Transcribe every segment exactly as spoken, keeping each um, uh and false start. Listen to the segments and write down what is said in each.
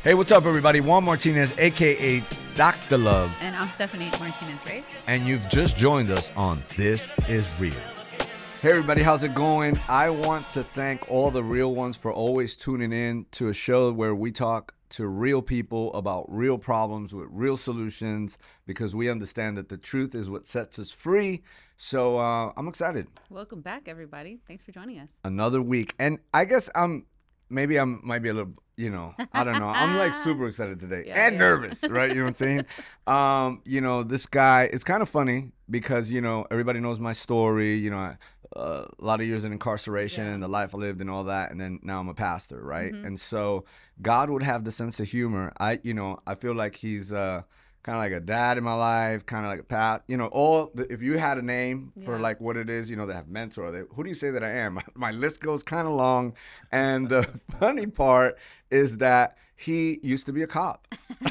Hey, what's up, everybody? Juan Martinez, a k a. Doctor Love. And I'm Stephanie Martinez-Reyes. And you've just joined us on This Is Real. Hey, everybody, how's it going? I want to thank all the real ones for always tuning in to a show where we talk to real people about real problems with real solutions, because we understand that the truth is what sets us free. So uh, I'm excited. Welcome back, everybody. Thanks for joining us. Another week. And I guess I'm, maybe I'm, might be a little, you know, I don't know. I'm like super excited today Yeah, and yeah. nervous, right? You know what I'm saying? Um, you know, this guy, it's kind of funny because, you know, everybody knows my story, you know, I, uh, a lot of years in incarceration Yeah. and the life I lived and all that. And then now I'm a pastor, right? Mhm. And so God would have the sense of humor. I, you know, I feel like he's, uh, kind of like a dad in my life, kind of like a past, you know, all the, if you had a name for Yeah. like what it is, you know, they have mentor, they, who do you say that I am? My list goes kind of long. And the funny part is that he used to be a cop.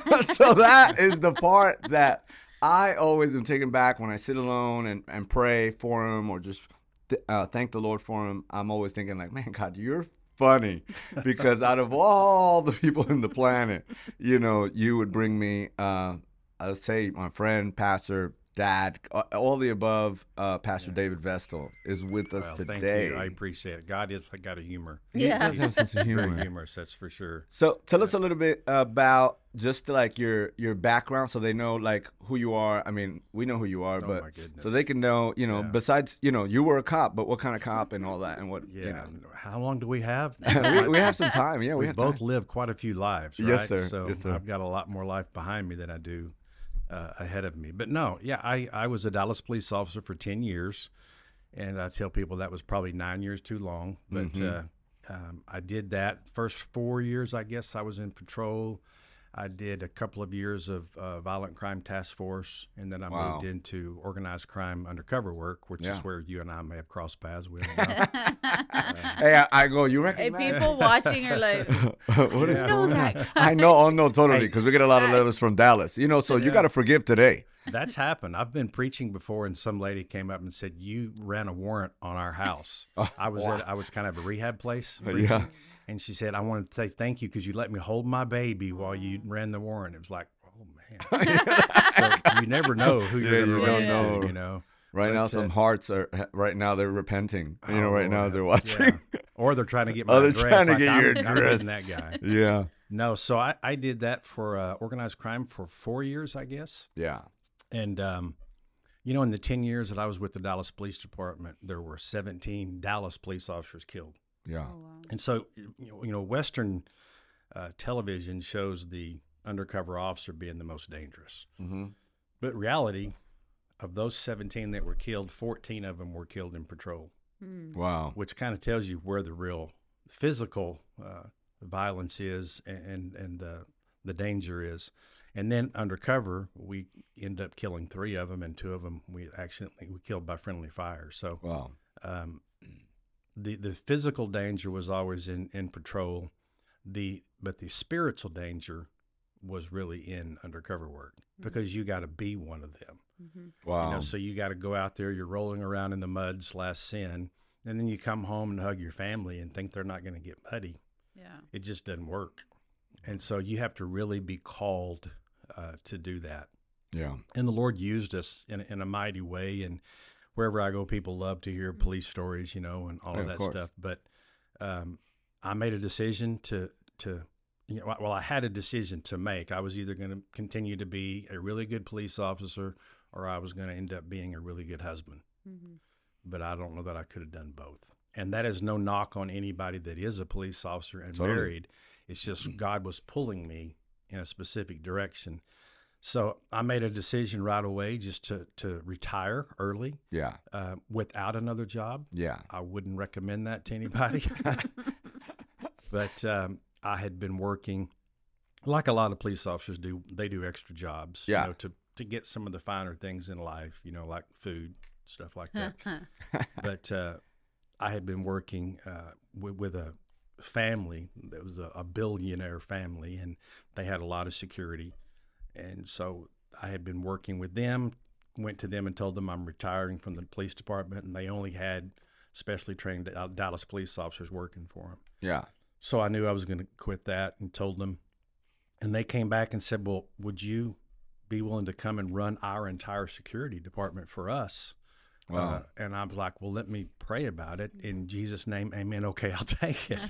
So that is the part that I always am taken back when I sit alone and, and pray for him or just uh, thank the Lord for him. I'm always thinking like, man, God, you're funny, because out of all the people in the planet, you know, you would bring me, uh, I would say my friend, pastor, dad, all the above. uh, Pastor Yeah. David Vestal is with us Well, today. thank you. I appreciate it. God is got a humor. He Yeah. does have a sense of humor. Very humorous, that's for sure. So tell us a little bit about just like your your background, so they know like who you are. I mean, we know who you are, Oh, but my goodness. so they can know, you know, Yeah. besides, you know, you were a cop, but what kind of cop and all that, and what, Yeah. you know. How long do we have? we, we have some time. Yeah, we, we have both time. lived quite a few lives, right? Yes, sir. So Yes, sir. I've got a lot more life behind me than I do uh, ahead of me. But no, yeah, I, I was a Dallas police officer for ten years. And I tell people that was probably nine years too long. But Mhm. uh, um, I did that. First four years, I guess, I was in patrol. I did a couple of years of uh, violent crime task force, and then I Wow. moved into organized crime undercover work, which Yeah. is where you and I may have crossed paths. We don't know. Hey, I, I go, you Hey, recognize? people watching are like, What is Yeah. know going on? that. I know, oh no, totally, Hey. because we get a lot of letters from Dallas. You know, so you Yeah. got to forgive today. That's happened. I've been preaching before, and some lady came up and said, "You ran a warrant on our house." Oh, I was wow. at I was kind of a rehab place, Yeah. preaching, and she said, "I wanted to say thank you because you let me hold my baby while you ran the warrant." It was like, oh man. So you never know who you're Yeah, going to you run don't into, know. you know. Right now, But, some uh, hearts are, right now, they're repenting. You know, Oh, right now, Lord, as they're yeah. watching. Or they're trying to get my Oh, they're address. trying to like, get I'm, your I'm address. getting that guy. Yeah. No, so I, I did that for uh, organized crime for four years, I guess. Yeah. And, um, you know, in the ten years that I was with the Dallas Police Department, there were seventeen Dallas police officers killed. Yeah. oh, wow. And so, you know, you know Western uh, television shows the undercover officer being the most dangerous. Mm-hmm. But reality, of those seventeen that were killed, fourteen of them were killed in patrol, Hmm. Wow. which kind of tells you where the real physical uh, violence is and, and, and uh, the danger is. And then undercover, we end up killing three of them, and two of them we accidentally we killed by friendly fire. So Wow. um, the the physical danger was always in, in patrol, the but the spiritual danger was really in undercover work because you got to be one of them. Mhm. Wow. You know, so you got to go out there. You're rolling around in the mud slash sin, and then you come home and hug your family and think they're not going to get muddy. Yeah. It just doesn't work, and so you have to really be called uh, to do that. Yeah. And the Lord used us in, in a mighty way. And wherever I go, people love to hear police stories, you know, and all Yeah, of of that course. stuff. But um, I made a decision to, to, you know, well, I had a decision to make. I was either going to continue to be a really good police officer or I was going to end up being a really good husband. Mhm. But I don't know that I could have done both. And that is no knock on anybody that is a police officer and Totally. married. It's just God was pulling me in a specific direction. So I made a decision right away just to, to retire early Yeah. uh, without another job. Yeah. I wouldn't recommend that to anybody. But um, I had been working, like a lot of police officers do, they do extra jobs, Yeah. you know, to, to get some of the finer things in life, you know, like food, stuff like that. But uh, I had been working uh, with, with a family that was a, a billionaire family, and they had a lot of security. And so I had been working with them, went to them and told them I'm retiring from the police department, and they only had specially trained Dallas police officers working for them. Yeah. So I knew I was going to quit that and told them And they came back and said, well, would you be willing to come and run our entire security department for us? Wow. Uh, and I was like, well, let me pray about it. In Jesus' name, amen. Okay, I'll take it.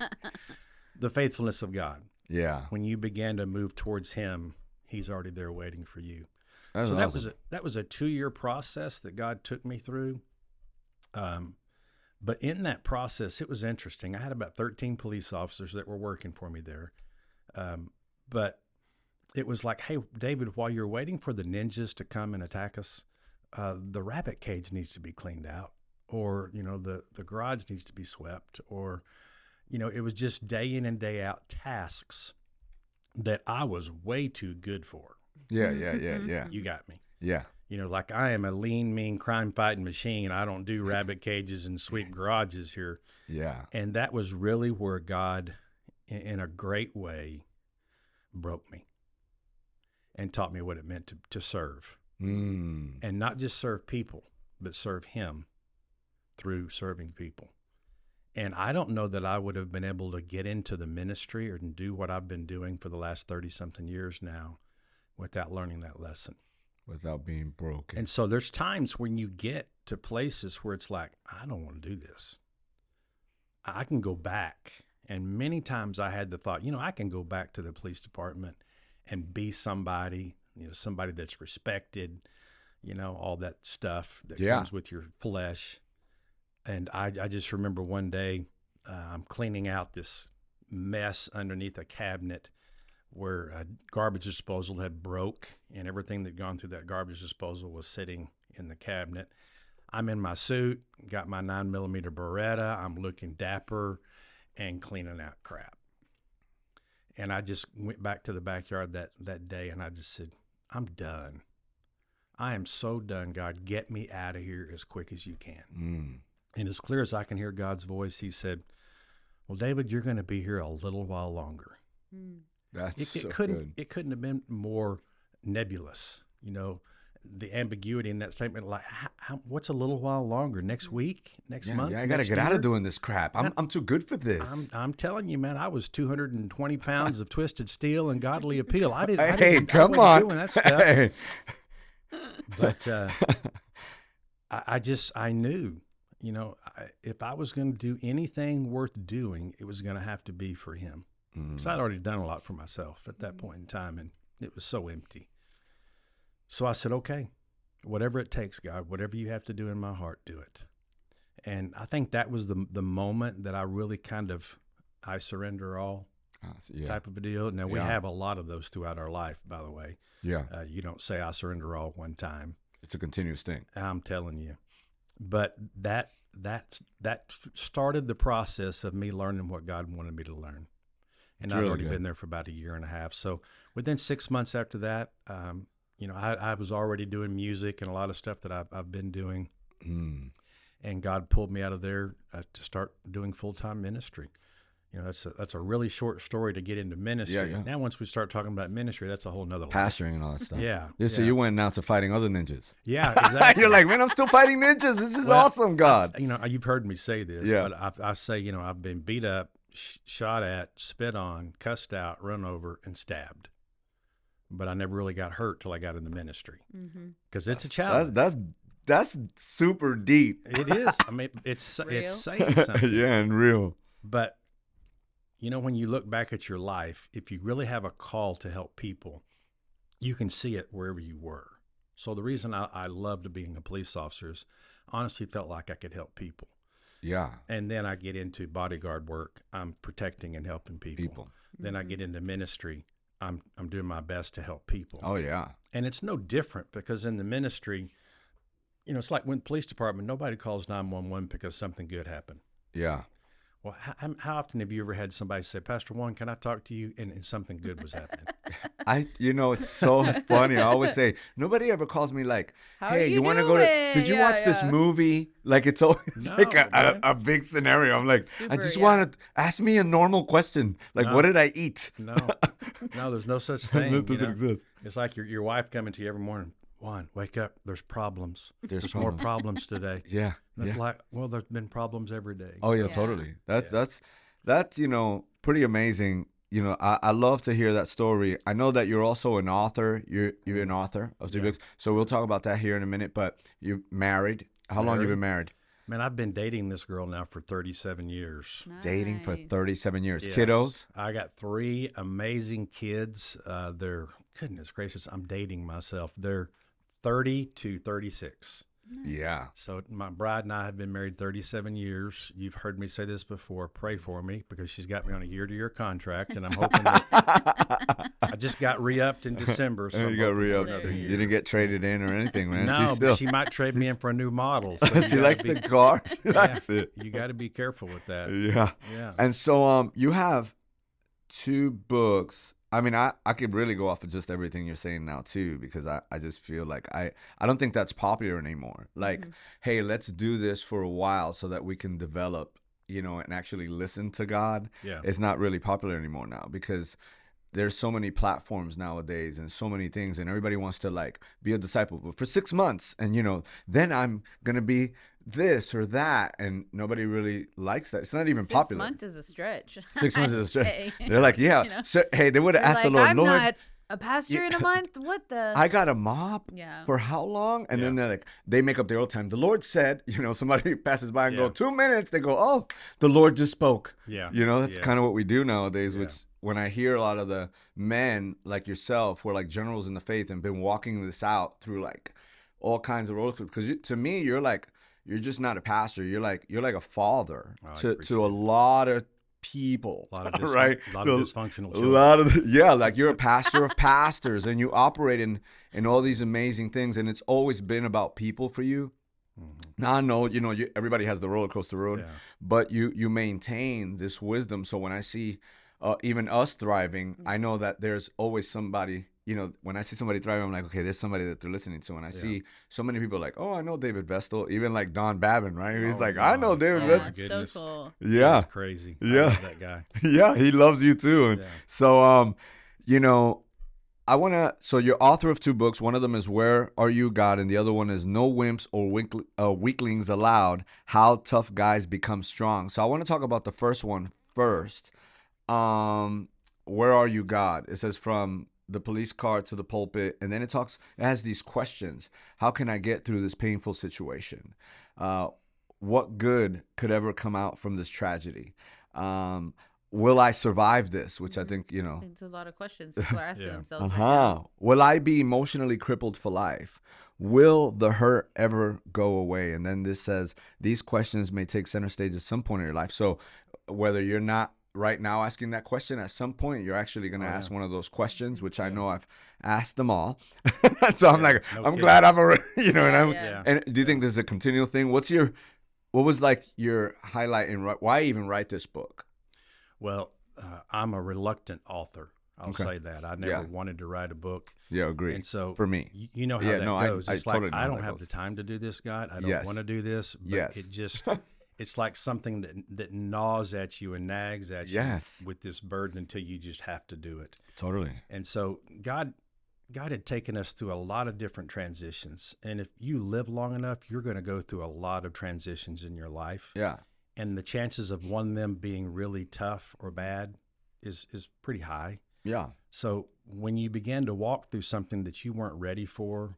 The faithfulness of God. Yeah. When you begin to move towards him, he's already there waiting for you. That's so awesome. that was a, that was a two-year process that God took me through. Um, but in that process, it was interesting. I had about thirteen police officers that were working for me there. Um, but it was like, hey, David, while you're waiting for the ninjas to come and attack us, uh, the rabbit cage needs to be cleaned out, or, you know, the, the garage needs to be swept, or, you know, it was just day in and day out tasks that I was way too good for. Yeah, yeah, yeah, yeah. You got me. Yeah. You know, like I am a lean, mean, crime-fighting machine. I don't do rabbit cages and sweep garages here. Yeah. And that was really where God, in, in a great way, broke me and taught me what it meant to, to serve. Mm. And not just serve people, but serve him through serving people. And I don't know that I would have been able to get into the ministry or do what I've been doing for the last thirty-something years now without learning that lesson. Without being broken. And so there's times when you get to places where it's like, I don't want to do this. I can go back. And many times I had the thought, you know, I can go back to the police department and be somebody, you know, somebody that's respected, you know, all that stuff that Yeah. comes with your flesh. And I, I just remember one day uh, I'm cleaning out this mess underneath a cabinet where a garbage disposal had broke, and everything that gone through that garbage disposal was sitting in the cabinet. I'm in my suit, got my nine millimeter Beretta. I'm looking dapper and cleaning out crap. And I just went back to the backyard that, that day, and I just said, I'm done. I am so done, God. Get me out of here as quick as you can. Mm. And as clear as I can hear God's voice, he said, well, David, you're going to be here a little while longer. Mm. That's It, so it couldn't good. it couldn't have been more nebulous, you know, the ambiguity in that statement. Like, how, how, what's a little while longer? Next week? Next Yeah, month? yeah, I gotta next get out year? of doing this crap. I'm Man, I'm too good for this. I'm I'm telling you, man, I was two hundred twenty pounds of twisted steel and godly appeal. I didn't. I hey, didn't, come I wasn't on. doing that stuff. Hey. But uh, I, I just I knew, you know, I, if I was going to do anything worth doing, it was going to have to be for him. Because Mm. I'd already done a lot for myself at that point in time, and it was so empty. So I said, okay, whatever it takes, God, whatever you have to do in my heart, do it. And I think that was the the moment that I really kind of, I surrender all Ah, so yeah. type of a deal. Now, we Yeah. have a lot of those throughout our life, by the way. Yeah. Uh, you don't say I surrender all one time. It's a continuous thing. I'm telling you. But that that that started the process of me learning what God wanted me to learn. And It's I'd really already good. been there for about a year and a half. So within six months after that, um, you know, I, I was already doing music and a lot of stuff that I've, I've been doing. Mm. And God pulled me out of there uh, to start doing full-time ministry. You know, that's a, that's a really short story to get into ministry. Yeah, yeah. Now, once we start talking about ministry, that's a whole nother life. Pastoring and all that stuff. Yeah. Yeah, so yeah. you went now to fighting other ninjas. Yeah, exactly. You're like, man, I'm still fighting ninjas. This is Well, awesome, God. You know, you've heard me say this, Yeah. but I, I say, you know, I've been beat up, sh- shot at, spit on, cussed out, run over, and stabbed. But I never really got hurt till I got in the ministry Mm-hmm. because it's a That's challenge. that's that's super deep. It is. I mean, it's Real. it's saying something. Yeah, and real. But you know, when you look back at your life, if you really have a call to help people, you can see it wherever you were. So the reason I, I loved being a police officer is honestly felt like I could help people. Yeah, And then I get into bodyguard work. I'm protecting and helping people. people. Then I get into ministry. I'm I'm doing my best to help people. Oh yeah. And it's no different because in the ministry, you know, it's like when the police department, nobody calls nine one one because something good happened. Yeah. Well, how, how often have you ever had somebody say, Pastor Juan, can I talk to you? And, and something good was happening. I, you know, it's so funny. I always say, nobody ever calls me like, How hey, are you, you want to go to, doing? did you Yeah, watch this yeah. movie? Like, it's always No, like a, man. a, a big scenario. I'm like, I Super, just yeah. want to ask me a normal question. Like, No. what did I eat? No, no, there's no such thing. That you doesn't know? exist. It's like your, your wife coming to you every morning. Juan, wake up. There's problems. There's, There's more problems. problems today. Yeah. And it's Yeah. like, well, there's been problems every day. Oh yeah, Yeah. totally. That's Yeah. that's that's you know pretty amazing you know, I, I love to hear that story. I know that you're also an author. You're you're an author of two Yeah. books. So we'll talk about that here in a minute. But you're married. How long you Married. been married? Man, I've been dating this girl now for thirty-seven years. Dating for Nice. thirty-seven years. Yes. Kiddos? I got three amazing kids. Uh, they're, goodness gracious, I'm dating myself. They're thirty to thirty-six. Yeah. So my bride and I have been married thirty-seven years. You've heard me say this before. Pray for me because she's got me on a year-to-year contract, and I'm hoping that I just got re-upped in December. So And I'm you got hoping for re-upped. another You year. didn't get traded in or anything, man. No, She's still, but she might trade me in for a new model. So you she gotta likes be- the car. She yeah, likes it. You got to be careful with that. Yeah. Yeah. And so um you have two books. I mean, I, I could really go off of just everything you're saying now too, because I, I just feel like I, I don't think that's popular anymore. Like, hey, let's do this for a while so that we can develop, you know, and actually listen to God. Yeah. It's not really popular anymore now because there's so many platforms nowadays and so many things, and everybody wants to like be a disciple but for six months and you know then I'm gonna be this or that, and nobody really likes that. It's not even Six popular. months is a stretch. Six months I'd is a stretch. say. They're like, yeah. You know? So hey, they would have You're asked the like, Lord, I'm Lord, not a pastor in a month. What the? I got a mop Yeah. for how long? And then Yeah. they're like, they make up their own time. The Lord said, you know, somebody passes by and Yeah. go, two minutes. They go, oh, the Lord just spoke. Yeah. You know, that's Yeah. kind of what we do nowadays, Yeah. which when I hear a lot of the men like yourself who are like generals in the faith and been walking this out through like all kinds of roller coasters. Because you, to me, you're like, you're just not a pastor. You're like, you're like a father Oh, I to, appreciate to a it. lot of people, A lot of dysfun- right? a lot To of dysfunctional a children. lot of yeah, like you're a pastor of pastors, and you operate in in all these amazing things, and it's always been about people for you. Mhm. Now I know, you know, you, everybody has the roller coaster road, Yeah. but you you maintain this wisdom. So when I see uh, even us thriving, I know that there's always somebody. You know, when I see somebody thriving, I'm like, okay, there's somebody that they're listening to. And I see so many people like, oh, I know David Vestal, even like Don Babin, right? He's Oh, like, my I know David yeah, Vestal. it's so goodness. cool. Yeah, That's crazy. I Yeah. love that guy. yeah, he loves you too. And Yeah. so, um, you know, I want to. So you're author of two books. One of them is "Where Are You, God," and the other one is "No Wimps or Winkl- uh, Weaklings Allowed: How Tough Guys Become Strong." So I want to talk about the first one first. Um, "Where Are You, God?" It says from the police car to the pulpit, and then it talks. It has these questions: How can I get through this painful situation? Uh, what good could ever come out from this tragedy? Um, will I survive this? Which I think you know. It's a lot of questions people are asking Yeah. themselves. Uh Right now. huh. Will I be emotionally crippled for life? Will the hurt ever go away? And then this says these questions may take center stage at some point in your life. So whether you're not right now asking that question, at some point you're actually going to Oh, ask yeah. one of those questions, which I Yeah. know I've asked them all. So I'm Yeah, like, no I'm kidding. glad I've already, you know, and Yeah, I'm, yeah. Yeah. and do you think this is a continual thing? What's your, what was like your highlight in wri- why even write this book? Well, uh, I'm a reluctant author. I'll Okay. say that. I never Yeah. wanted to write a book. Yeah, agree. And so For me. you, you know how Yeah, that no, I- goes. I It's like, totally know I how don't that have goes. the time to do this, God. I don't Yes. want to do this. But Yes. it just, it's like something that, that gnaws at you and nags at Yes. you with this burden until you just have to do it. Totally. And so God, God had taken us through a lot of different transitions. And if you live long enough, you're going to go through a lot of transitions in your life. Yeah. And the chances of one of them being really tough or bad is is pretty high. Yeah. So when you begin to walk through something that you weren't ready for,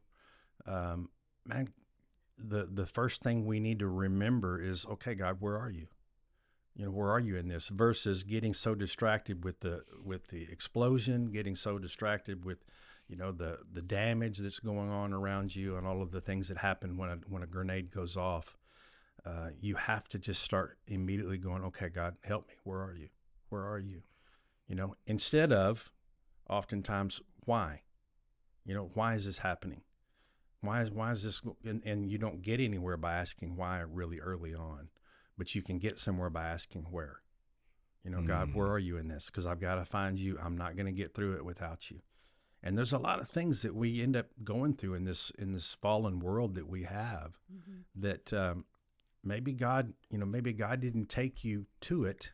um, man, the the first thing we need to remember is, okay, God, where are you? You know, where are you in this? Versus getting so distracted with the with the explosion, getting so distracted with, you know, the the damage that's going on around you and all of the things that happen when a when a grenade goes off. Uh, you have to just start immediately going, okay, God, help me. Where are you? Where are you? You know, instead of oftentimes, why? You know, why is this happening? Why is why is this? And, and you don't get anywhere by asking why really early on, but you can get somewhere by asking where. You know, God, Mm. where are you in this? Because I've got to find you. I'm not going to get through it without you. And there's a lot of things that we end up going through in this in this fallen world that we have Mhm. that um, maybe God, you know, maybe God didn't take you to it,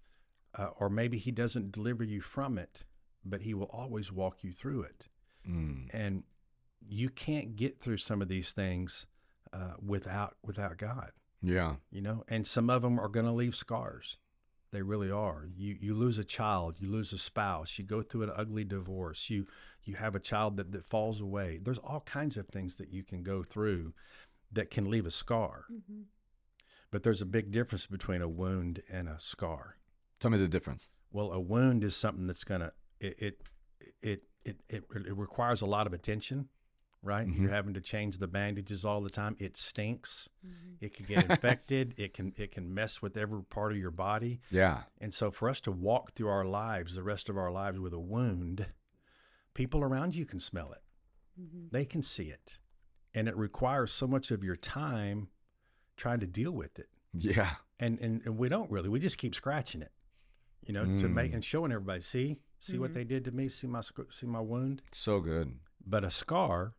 uh, or maybe He doesn't deliver you from it, but He will always walk you through it. Mm. And you can't get through some of these things uh, without without God, Yeah. you know. And some of them are going to leave scars. They really are. You you lose a child, you lose a spouse, you go through an ugly divorce, you you have a child that, that falls away. There's all kinds of things that you can go through that can leave a scar. Mm-hmm. But there's a big difference between a wound and a scar. Tell me the difference. Well, a wound is something that's gonna it it it it, it, it requires a lot of attention, right? Mhm. You're having to change the bandages all the time. It stinks. It can get infected. It can it can mess with every part of your body. Yeah. And so for us to walk through our lives, the rest of our lives with a wound, people around you can smell it. Mm-hmm. They can see it. And it requires so much of your time trying to deal with it. Yeah. And and, and we don't really. We just keep scratching it, you know, to make Mm. and showing everybody, see, see what Mhm. they did to me, see my sc- see my wound. So good. But a scar,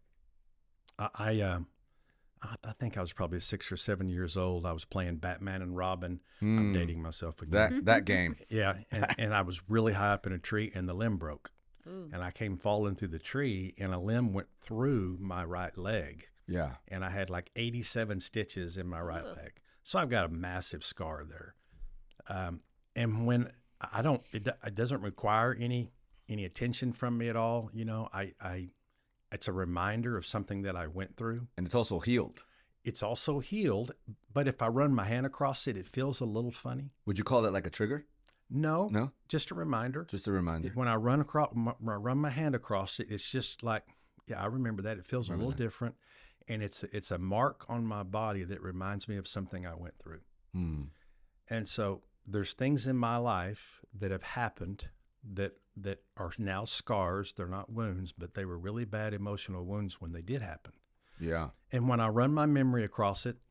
I I, um, I I think I was probably six or seven years old. I was playing Batman and Robin. I'm Mm. dating myself again. That that game. Yeah, and, and I was really high up in a tree, and the limb broke, Ooh. and I came falling through the tree, and a limb went through my right leg, Yeah. and I had like eighty-seven stitches in my right Ugh. leg. So I've got a massive scar there. Um, and when I don't, it, do- it doesn't require any any attention from me at all. You know, I I, it's a reminder of something that I went through. And it's also healed. It's also healed, but if I run my hand across it, it feels a little funny. Would you call that like a trigger? No, No? just a reminder. Just a reminder. When I run across, when I run my hand across it, it's just like, yeah, I remember that. It feels Remember a little that. different, and it's it's a mark on my body that reminds me of something I went through. Mm. And so there's things in my life that have happened that that are now scars. They're not wounds, but they were really bad emotional wounds when they did happen. Yeah. And when I run my memory across it,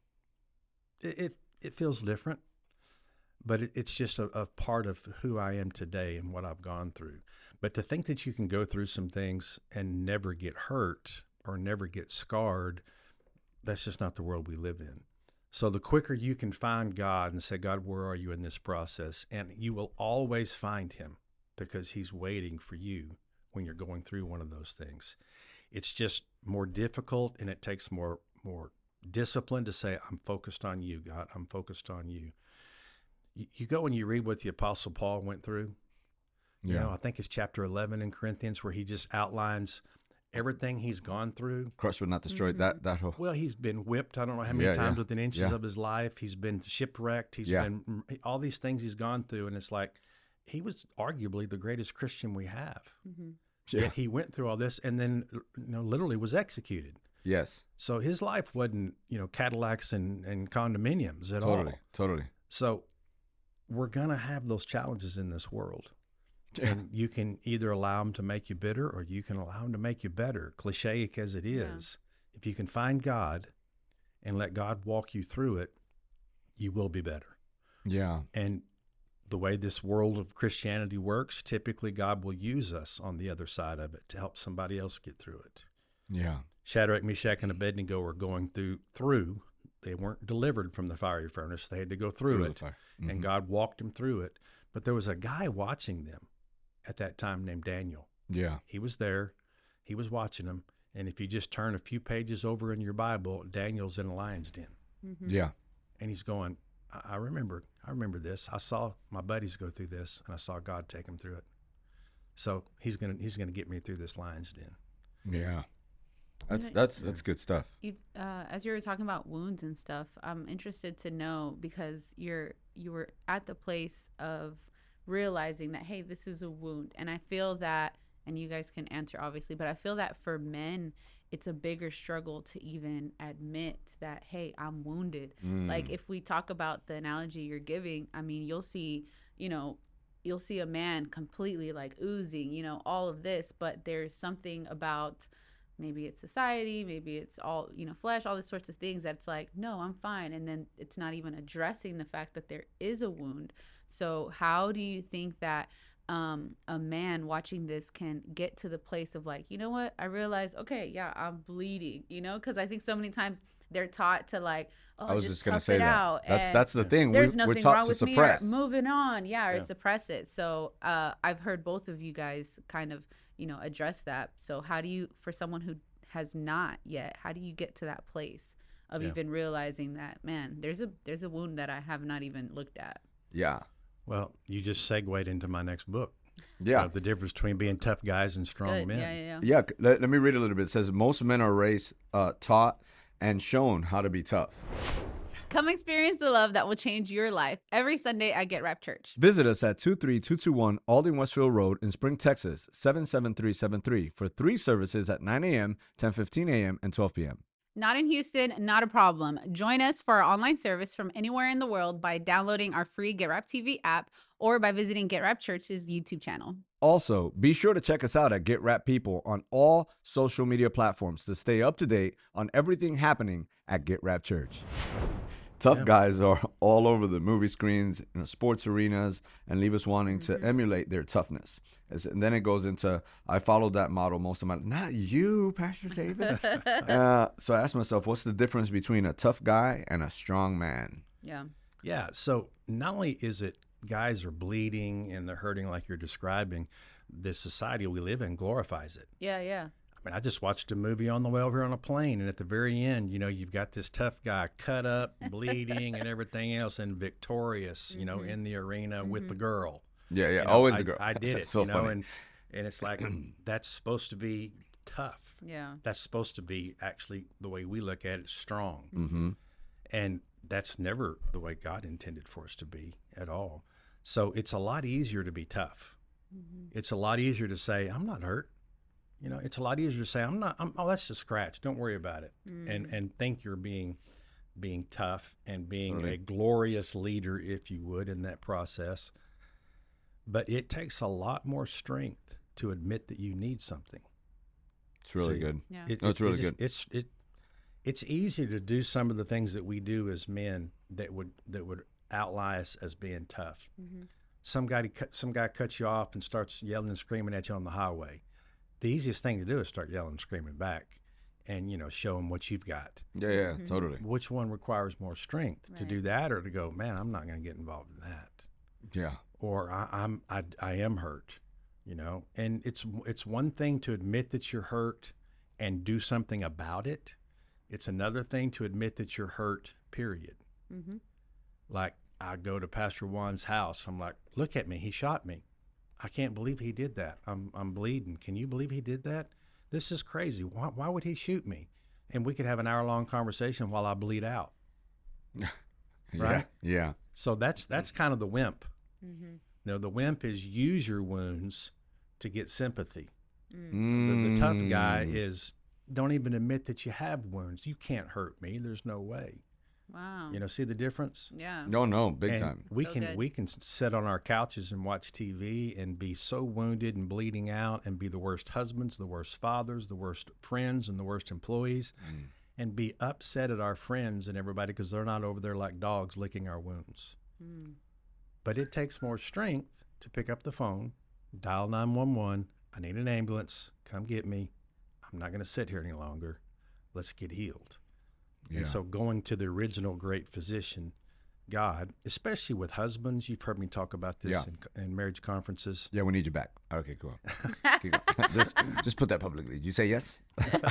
it it, it feels different, but it, it's just a, a part of who I am today and what I've gone through. But to think that you can go through some things and never get hurt or never get scarred, that's just not the world we live in. So the quicker you can find God and say, God, where are you in this process? And you will always find him because he's waiting for you when you're going through one of those things. It's just more difficult, and it takes more more discipline to say, I'm focused on you, God. I'm focused on you. You, you go and you read what the Apostle Paul went through. You Yeah. know, I think it's chapter eleven in Corinthians where he just outlines everything he's gone through. Crushed but not destroyed. That that whole Well, he's been whipped, I don't know how many Yeah, times yeah, within inches yeah. of his life. He's been shipwrecked. He's Yeah. been all these things he's gone through. And it's like, he was arguably the greatest Christian we have. Mm-hmm. yeah. Yet he went through all this and then, you know, literally was executed. Yes. So his life wasn't, you know, Cadillacs and, and condominiums at Totally. all. Totally. So we're going to have those challenges in this world. Yeah. And you can either allow them to make you bitter or you can allow them to make you better, cliche as it Yeah. is. If you can find God and let God walk you through it, you will be better. Yeah. And the way this world of Christianity works, typically God will use us on the other side of it to help somebody else get through it. Yeah. Shadrach, Meshach, and Abednego were going through, through. They weren't delivered from the fiery furnace. They had to go through, Through the it, fire. and Mhm. God walked them through it. But there was a guy watching them at that time named Daniel. Yeah. He was there. He was watching them. And if you just turn a few pages over in your Bible, Daniel's in a lion's den. Mm-hmm. Yeah. And he's going, I I remember, I remember this. I saw my buddies go through this, and I saw God take them through it. So he's gonna he's gonna get me through this lion's den. Yeah. That's know- that's that's good stuff. You, uh, as you were talking about wounds and stuff, I'm interested to know because you're you were at the place of realizing that, hey, this is a wound, and I feel that, and you guys can answer obviously, but I feel that for men, it's a bigger struggle to even admit that, hey, I'm wounded. Like Mm. if we talk about the analogy you're giving, I mean, you'll see, you know, you'll see a man completely like oozing, you know, all of this, but there's something about maybe it's society, maybe it's all, you know, flesh, all these sorts of things that's like, no, I'm fine. And then it's not even addressing the fact that there is a wound. So how do you think that um, a man watching this can get to the place of like, you know what, I realize, okay, yeah, I'm bleeding, you know, because I think so many times they're taught to like, oh, I was just, just gonna tough say it that. out. That's and that's the thing. there's we, we're nothing taught wrong to with suppress. me, or moving on, yeah, or Yeah. suppress it. So uh, I've heard both of you guys kind of, you know, address that. So how do you, for someone who has not yet, how do you get to that place of Yeah. even realizing that, man, there's a there's a wound that I have not even looked at? Yeah. Well, you just segued into my next book. Yeah. Uh, the difference between being tough guys and strong Good. men. Yeah, yeah, yeah. Yeah, c- let, let me read a little bit. It says most men are raised, uh, taught, and shown how to be tough. Come experience the love that will change your life every Sunday at Get Rap Church. Visit us at two three two two one Alding Westfield Road in Spring, Texas, seven seven three seven three for three services at nine a.m., ten fifteen a.m., and twelve p.m. Not in Houston, not a problem. Join us for our online service from anywhere in the world by downloading our free Get Rap T V app or by visiting Get Rap Church's YouTube channel. Also, be sure to check us out at Get Rap People on all social media platforms to stay up to date on everything happening at Get Rap Church. Tough Yeah. guys are all over the movie screens, you know, sports arenas, and leave us wanting to emulate their toughness. As- And then it goes into, I followed that model most of my life. Not you, Pastor David. uh, so I asked myself, what's the difference between a tough guy and a strong man? Yeah. Yeah. So not only is it guys are bleeding and they're hurting like you're describing, the society we live in glorifies it. Yeah, yeah. I mean, I just watched a movie on the way over here on a plane, and at the very end, you know, you've got this tough guy cut up, bleeding, and everything else, and victorious, you know, in the arena with the girl. Yeah, yeah, You know, always I, the girl. I did That's it, so you know, funny. and and it's like that's supposed to be tough. Yeah. That's supposed to be actually the way we look at it, strong, Mm-hmm. and that's never the way God intended for us to be at all. So it's a lot easier to be tough. It's a lot easier to say, I'm not hurt. You know, it's a lot easier to say, I'm not, I'm, oh, that's just a scratch. Don't worry about it. And and think you're being being tough and being Totally. a glorious leader, if you would, in that process. But it takes a lot more strength to admit that you need something. It's really See, good. Yeah. It, No, it's it- really just- good. It's it, it's easy to do some of the things that we do as men that would that would outlie us as being tough. Some guy cut, some guy cuts you off and starts yelling and screaming at you on the highway. The easiest thing to do is start yelling and screaming back, and you know show them what you've got. Yeah, yeah, totally. Which one requires more strength to Right. do that, or to go, man, I'm not going to get involved in that, Yeah. or I, I'm I, I am hurt, you know. And it's it's one thing to admit that you're hurt and do something about it. It's another thing to admit that you're hurt. Period. Mm-hmm. Like I go to Pastor Juan's house. I'm like, look at me. He shot me. I can't believe he did that. I'm I'm bleeding. Can you believe he did that? This is crazy. Why why would he shoot me? And we could have an hour long conversation while I bleed out. Right? Yeah. Yeah. So that's that's kind of the wimp. Mm-hmm. You know, the wimp is use your wounds to get sympathy. The, Mm. the tough guy is don't even admit that you have wounds. You can't hurt me. There's no way. Wow. You know, see the difference? Yeah. No, no, big And time. We So can good. we can s- sit on our couches and watch T V and be so wounded and bleeding out and be the worst husbands, the worst fathers, the worst friends, and the worst employees, Mm. and be upset at our friends and everybody because they're not over there like dogs licking our wounds. Mm. But it takes more strength to pick up the phone, dial nine one one. I need an ambulance. Come get me. I'm not going to sit here any longer. Let's get healed. Yeah. And so going to the original great physician, God, especially with husbands, you've heard me talk about this Yeah. in, in marriage conferences. Yeah, we need you back. Okay, cool. Keep going. just, just put that publicly. Did you say yes?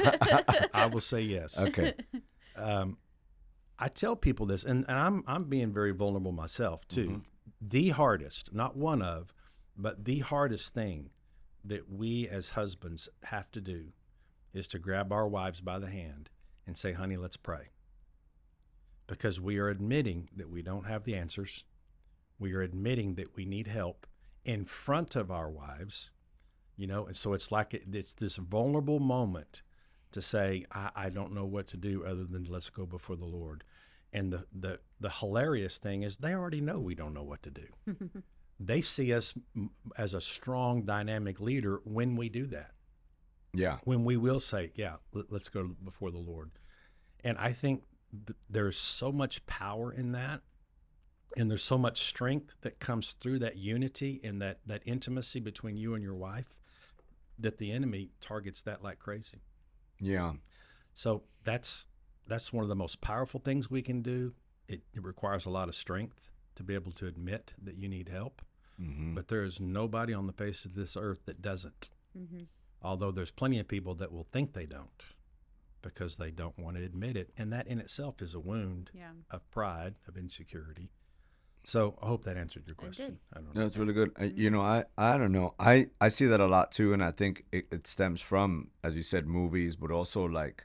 I will say yes. Okay. Um, I tell people this, and, and I'm I'm being very vulnerable myself too. Mm-hmm. The hardest, not one of, but the hardest thing that we as husbands have to do is to grab our wives by the hand and say, honey, let's pray. Because we are admitting that we don't have the answers. We are admitting that we need help in front of our wives, you know, and so it's like it, it's this vulnerable moment to say, I, I don't know what to do other than let's go before the Lord. And the, the, the hilarious thing is they already know we don't know what to do. They see us m- as a strong, dynamic leader when we do that, Yeah. when we will say, yeah, let, let's go before the Lord. And I think th- there's so much power in that. And there's so much strength that comes through that unity and that, that intimacy between you and your wife that the enemy targets that like crazy. Yeah. So that's that's one of the most powerful things we can do. It, it requires a lot of strength to be able to admit that you need help. Mm-hmm. But there is nobody on the face of this earth that doesn't. Mm-hmm. Although there's plenty of people that will think they don't because they don't want to admit it. And that in itself is a wound Yeah. of pride, of insecurity. So I hope that answered your It question. did. I don't know. No, it's really good. I, you know, I, I don't know. I, I see that a lot too, and I think it, it stems from, as you said, movies, but also like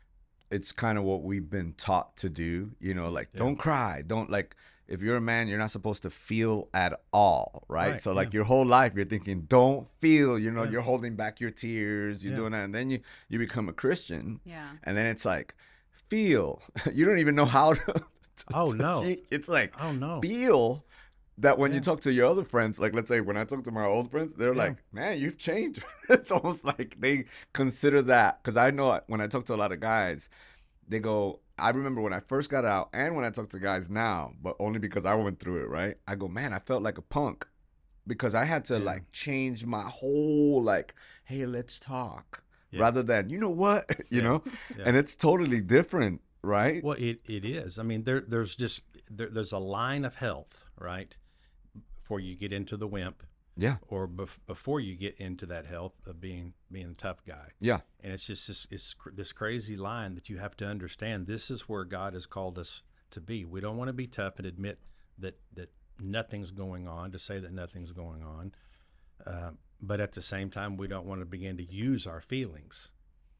it's kind of what we've been taught to do. You know, like Yeah. don't cry, don't like. If you're a man, you're not supposed to feel at all, right? Right, So like yeah. your whole life, you're thinking, don't feel. You know, Yeah. you're holding back your tears. You're Yeah. doing that, and then you you become a Christian, Yeah. and then it's like feel. You don't even know how to. to Oh, to no. change. It's like Oh no. feel that when you Yeah. talk to your other friends, like let's say when I talk to my old friends, they're Yeah. like, "Man, you've changed." It's almost like they consider that because I know when I talk to a lot of guys, they go, I remember when I first got out and when I talk to guys now, but only because I went through it, right? I go, man, I felt like a punk because I had to Yeah. like change my whole like, hey, let's talk, Yeah. rather than, you know what, you Yeah. know, Yeah. and it's totally different, right? Well, it, it is. I mean, there there's just there, there's a line of health, right, before you get into the wimp, Yeah, or bef- before you get into that health of being being a tough guy. yeah, And it's just this it's cr- this crazy line that you have to understand. This is where God has called us to be. We don't want to be tough and admit that that nothing's going on, to say that nothing's going on. Uh, but at the same time, we don't want to begin to use our feelings.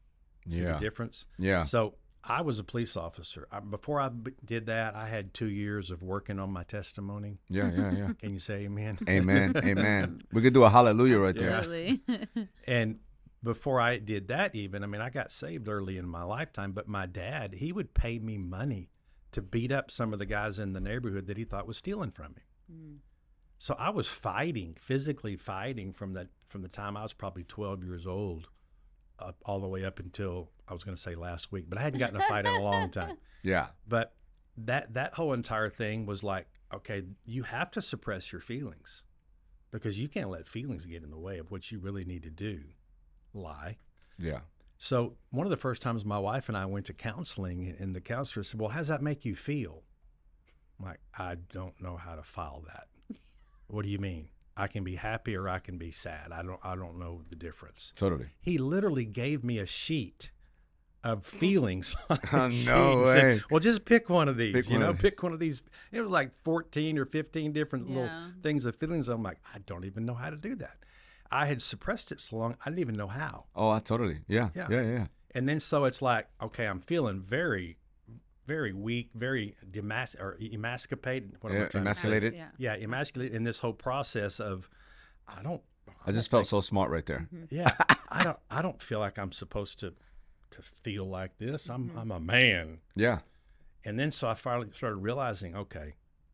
See yeah, the difference? yeah, So I was a police officer. I, before I b- did that, I had two years of working on my testimony. yeah, yeah, yeah. Can you say amen? Amen, amen. We could do a hallelujah right there. Absolutely. And before I did that, even, I mean, I got saved early in my lifetime, but my dad, he would pay me money to beat up some of the guys in the neighborhood that he thought was stealing from him. Mm. So I was fighting, physically fighting from that from the time I was probably twelve years old, up all the way up until I was going to say last week, but I hadn't gotten in a fight in a long time. Yeah, But that that whole entire thing was like, okay, you have to suppress your feelings because you can't let feelings get in the way of what you really need to do. Lie. yeah, So one of the first times my wife and I went to counseling, and the counselor said, "Well, how does that make you feel?" I'm like, I don't know how to file that. What do you mean? I can be happy or I can be sad. I don't I don't know the difference. totally. He literally gave me a sheet of feelings on Oh, a no sheet and said, way. well, just pick one of these, Pick you one know, of these. pick one of these. It was like fourteen or fifteen different little Yeah. things of feelings. I'm like, I don't even know how to do that. I had suppressed it so long, I didn't even know how. Oh, I totally. Yeah, Yeah. yeah, yeah. And then so it's like, okay, I'm feeling very, very weak, very demas- or emasculated. What am I Yeah, trying to say? emasculated. Yeah. Yeah, emasculated in this whole process of, I don't. I just felt so smart right there. Yeah, I don't. I don't feel like I'm supposed to, to feel like this. I'm. I'm a man. Yeah, And then so I finally started realizing, okay,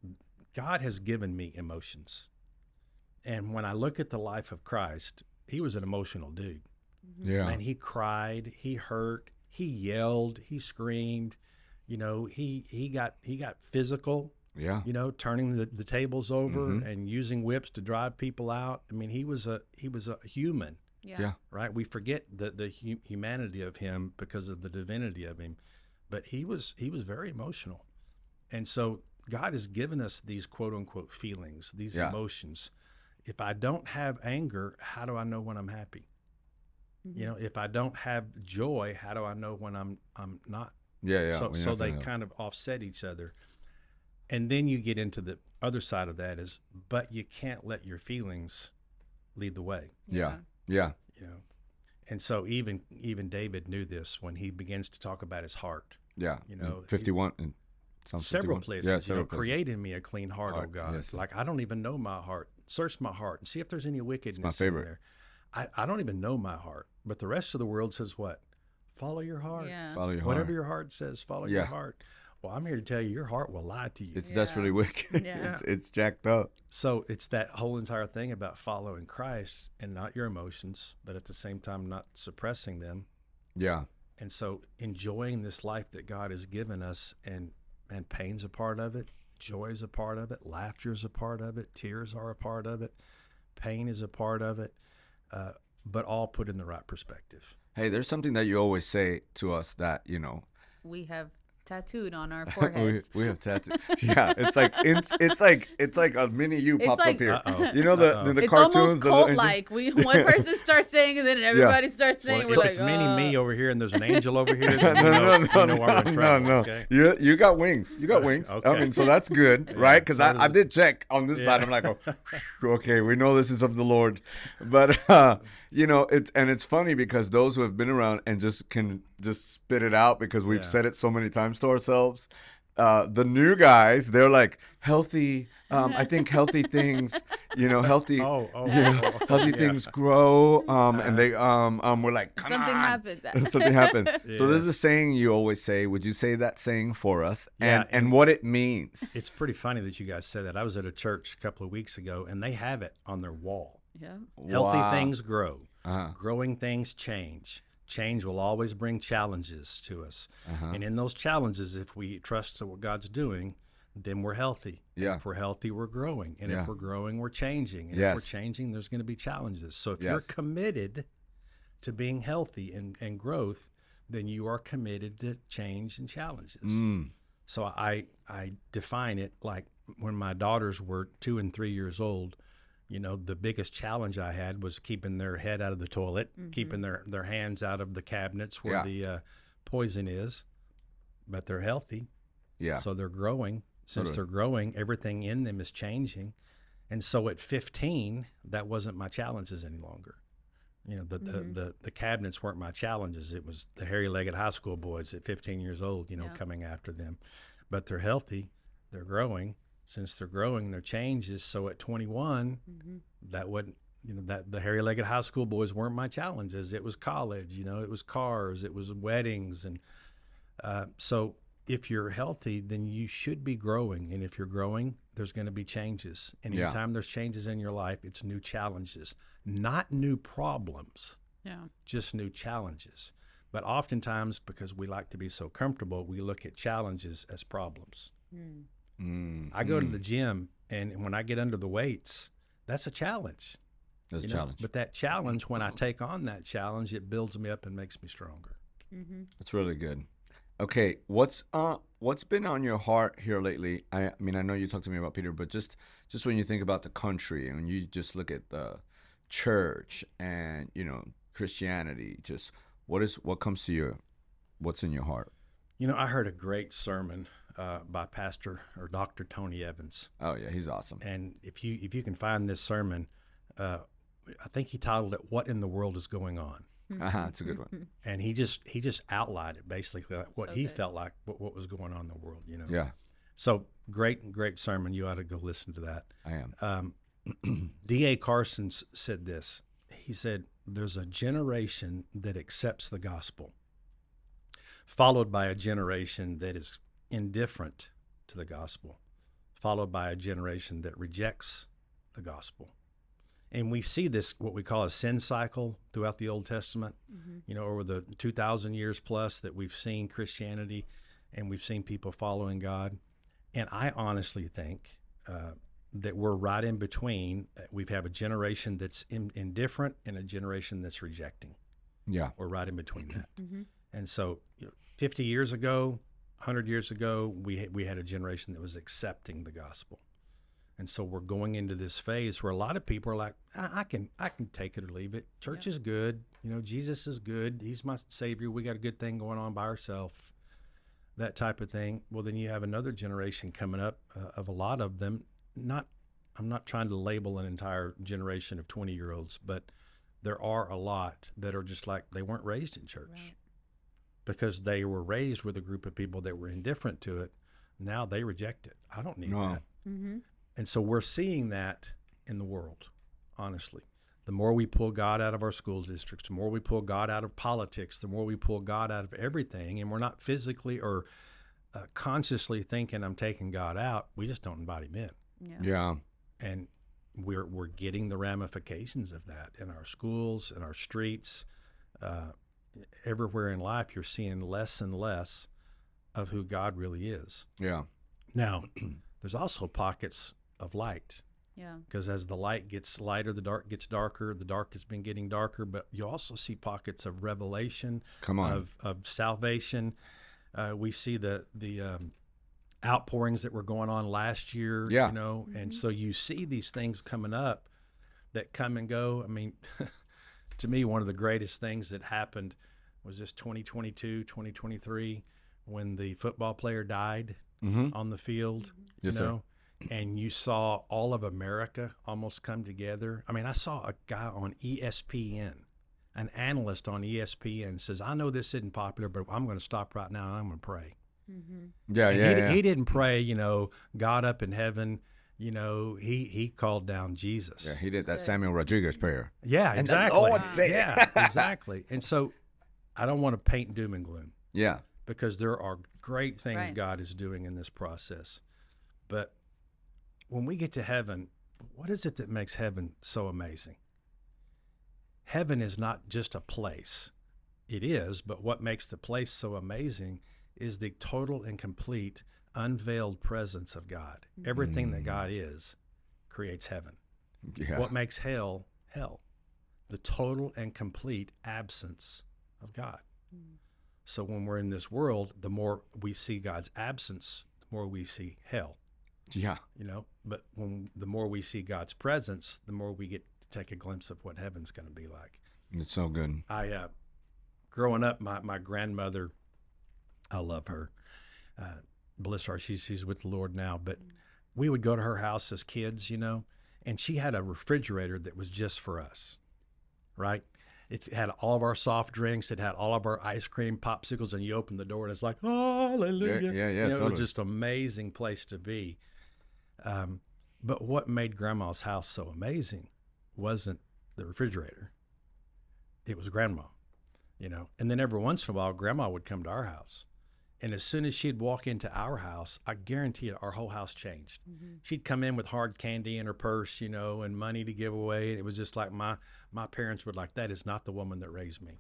God has given me emotions, and when I look at the life of Christ, he was an emotional dude. yeah, Man, he cried, he hurt, he yelled, he screamed. You know, he he got he got physical. yeah, You know, turning the, the tables over Mhm. and using whips to drive people out. I mean, he was a he was a human, Yeah. Yeah. right? We forget the the hu- humanity of him because of the divinity of him, but he was he was very emotional, and so God has given us these quote unquote feelings, these Yeah. emotions. If I don't have anger, how do I know when I'm happy? Mm-hmm. You know, if I don't have joy, how do I know when I'm I'm not? yeah, yeah. so when you're so not they feeling it. kind of offset each other. And then you get into the other side of that is, but you can't let your feelings lead the way, Yeah, yeah, you know. And so even even David knew this when he begins to talk about his heart. yeah. You In know, fifty-one and Psalm Several fifty-one. places, Yeah, you know, several places. create in me a clean heart, Heart, oh God. yes. Like I don't even know my heart. Search my heart and see if there's any wickedness my favorite. in there. I, I don't even know my heart. But the rest of the world says what? Follow your heart. Yeah. Follow your Whatever heart. your heart says, follow Yeah. your heart. Well, I'm here to tell you, your heart will lie to you. It's Yeah. desperately wicked. Yeah. it's it's jacked up. So it's that whole entire thing about following Christ and not your emotions, but at the same time not suppressing them. Yeah, And so enjoying this life that God has given us, and and pain's a part of it, joy is a part of it, laughter is a part of it, tears are a part of it, pain is a part of it, uh, but all put in the right perspective. Hey, there's something that you always say to us that you know. We have tattooed on our we, foreheads. we have tattoo. Yeah, it's like it's it's like it's like a mini you It's pops like- up here. Uh-oh. You know the Uh-oh. the, the It's cartoons. almost the little- cult-like. We one person starts saying, and then everybody starts Well, saying. if We're like, it's mini me uh, over here and there's an angel over here, no, then you no, know, no, you know no, we're in no, trouble. no. Okay? You you got wings. You got wings. I Okay. mean, so that's good, Yeah, right? Because so I, does I it. did check on this Yeah. side. I'm like, oh, okay, we know this is of the Lord, but uh, you know, it's and it's funny because those who have been around and just can just spit it out because we've Yeah. said it so many times to ourselves. Uh, the new guys, they're like healthy. Um, I think healthy things, you know, healthy. Oh, oh, you know, oh, oh, healthy yeah. things grow, um, and they, um, um, we're like, come something on. happens. Something happens. So Yeah. this is a saying you always say. Would you say that saying for us, Yeah, and and and- what it means? It's pretty funny that you guys said that. I was at a church a couple of weeks ago, and they have it on their wall. Yeah. Healthy Wow. things grow. Uh-huh. Growing things change. Change will always bring challenges to us. Uh-huh. And in those challenges, if we trust what God's doing, then we're healthy. And Yeah. if we're healthy, we're growing. And Yeah. if we're growing, we're changing. And Yes. if we're changing, there's going to be challenges. So if you're Yes. committed to being healthy and, and growth, then you are committed to change and challenges. Mm. So I I define it like when my daughters were two and three years old, you know, the biggest challenge I had was keeping their head out of the toilet, keeping their, their hands out of the cabinets where Yeah. the uh, poison is. But they're healthy, Yeah. so they're growing. Since Totally. they're growing, everything in them is changing. And so at fifteen, that wasn't my challenges any longer. You know, the, the, the, the cabinets weren't my challenges. It was the hairy-legged high school boys at fifteen years old, you know, Yeah. coming after them. But they're healthy. They're growing. Since they're growing, their changes. So at twenty-one, Mm-hmm. that wasn't, you know, that the hairy-legged high school boys weren't my challenges. It was college, you know, it was cars, it was weddings. And uh, so if you're healthy, then you should be growing. And if you're growing, there's going to be changes. And Yeah. anytime there's changes in your life, it's new challenges, not new problems, Yeah. just new challenges. But oftentimes, because we like to be so comfortable, we look at challenges as problems. Mm. Mm. I go to the gym, and when I get under the weights, that's a challenge. That's a you know? challenge. But that challenge, when I take on that challenge, it builds me up and makes me stronger. Mm-hmm. That's really good. Okay, what's uh what's been on your heart here lately? I, I mean, I know you talked to me about Peter, but just just when you think about the country and you just look at the church and you know Christianity, just what is what comes to you? What's in your heart? You know, I heard a great sermon uh, by Pastor or Doctor Tony Evans, Oh yeah, he's awesome. and if you if you can find this sermon, uh, I think he titled it "What in the World is Going On." Uh-huh, that's a good one. And he just he just outlined it basically like what So he good. felt like what, what was going on in the world. You know. Yeah, So great great sermon. You ought to go listen to that. I am. Um, D A Carson s- said this. He said, "There's a generation that accepts the gospel, followed by a generation that is indifferent to the gospel, followed by a generation that rejects the gospel." And we see this, what we call a sin cycle throughout the Old Testament, Mm-hmm. you know, over the two thousand years plus that we've seen Christianity and we've seen people following God. And I honestly think uh, that we're right in between. We have a generation that's in, indifferent and a generation that's rejecting. Yeah, We're right in between that. Mm-hmm. And so, you know, fifty years ago, one hundred years ago, we ha- we had a generation that was accepting the gospel. And so we're going into this phase where a lot of people are like, I, I can I can take it or leave it. Church Yeah. is good. You know, Jesus is good. He's my Savior. We got a good thing going on by ourselves. That type of thing. Well, then you have another generation coming up uh, of a lot of them. Not, I'm not trying to label an entire generation of twenty year olds, but there are a lot that are just like they weren't raised in church Right. because they were raised with a group of people that were indifferent to it. Now they reject it. I don't need No. that. Mm-hmm. And so we're seeing that in the world, honestly. The more we pull God out of our school districts, the more we pull God out of politics, the more we pull God out of everything, and we're not physically or uh, consciously thinking I'm taking God out, we just don't invite him in. Yeah. yeah, And we're we're getting the ramifications of that in our schools, in our streets, uh, everywhere in life. You're seeing less and less of who God really is. yeah, Now, there's also pockets of light, Yeah. because as the light gets lighter, the dark gets darker. The dark has been getting darker, but you also see pockets of revelation, come on. of of salvation. Uh, we see the the um, outpourings that were going on last year. Yeah. You know, and so you see these things coming up that come and go. I mean, to me, one of the greatest things that happened was this twenty twenty-two, twenty twenty-three, when the football player died Mm-hmm. on the field. Yes, you sir. know, and you saw all of America almost come together. I mean, I saw a guy on E S P N, an analyst on E S P N says, I know this isn't popular, but I'm going to stop right now and I'm going to pray. Yeah, And yeah, he, yeah. he didn't pray, you know, God up in heaven, you know, he, he called down Jesus. Yeah, he did that Samuel Rodriguez prayer. Yeah, And exactly. no one said it. Yeah, exactly. And so I don't want to paint doom and gloom, Yeah. because there are great things Right. God is doing in this process. But when we get to heaven, what is it that makes heaven so amazing? Heaven is not just a place. It is, but what makes the place so amazing is the total and complete unveiled presence of God. Everything that God is creates heaven. Yeah. What makes hell hell? The total and complete absence of God. So when we're in this world, the more we see God's absence, the more we see hell, Yeah. you know. But when the more we see God's presence, the more we get to take a glimpse of what heaven's going to be like. It's so good. I, uh, growing up, my, my grandmother, I love her. Uh, bless her, she's, she's with the Lord now. But we would go to her house as kids, you know, and she had a refrigerator that was just for us, right? It's, it had all of our soft drinks. It had all of our ice cream, popsicles, and you open the door and it's like, hallelujah. Yeah, yeah, yeah, You know, It totally. was just an amazing place to be. Um, but what made Grandma's house so amazing wasn't the refrigerator. It was Grandma, you know. And then every once in a while, Grandma would come to our house. And as soon as she'd walk into our house, I guarantee it, our whole house changed. She'd come in with hard candy in her purse, you know, and money to give away. It was just like my my parents were like, that is not the woman that raised me.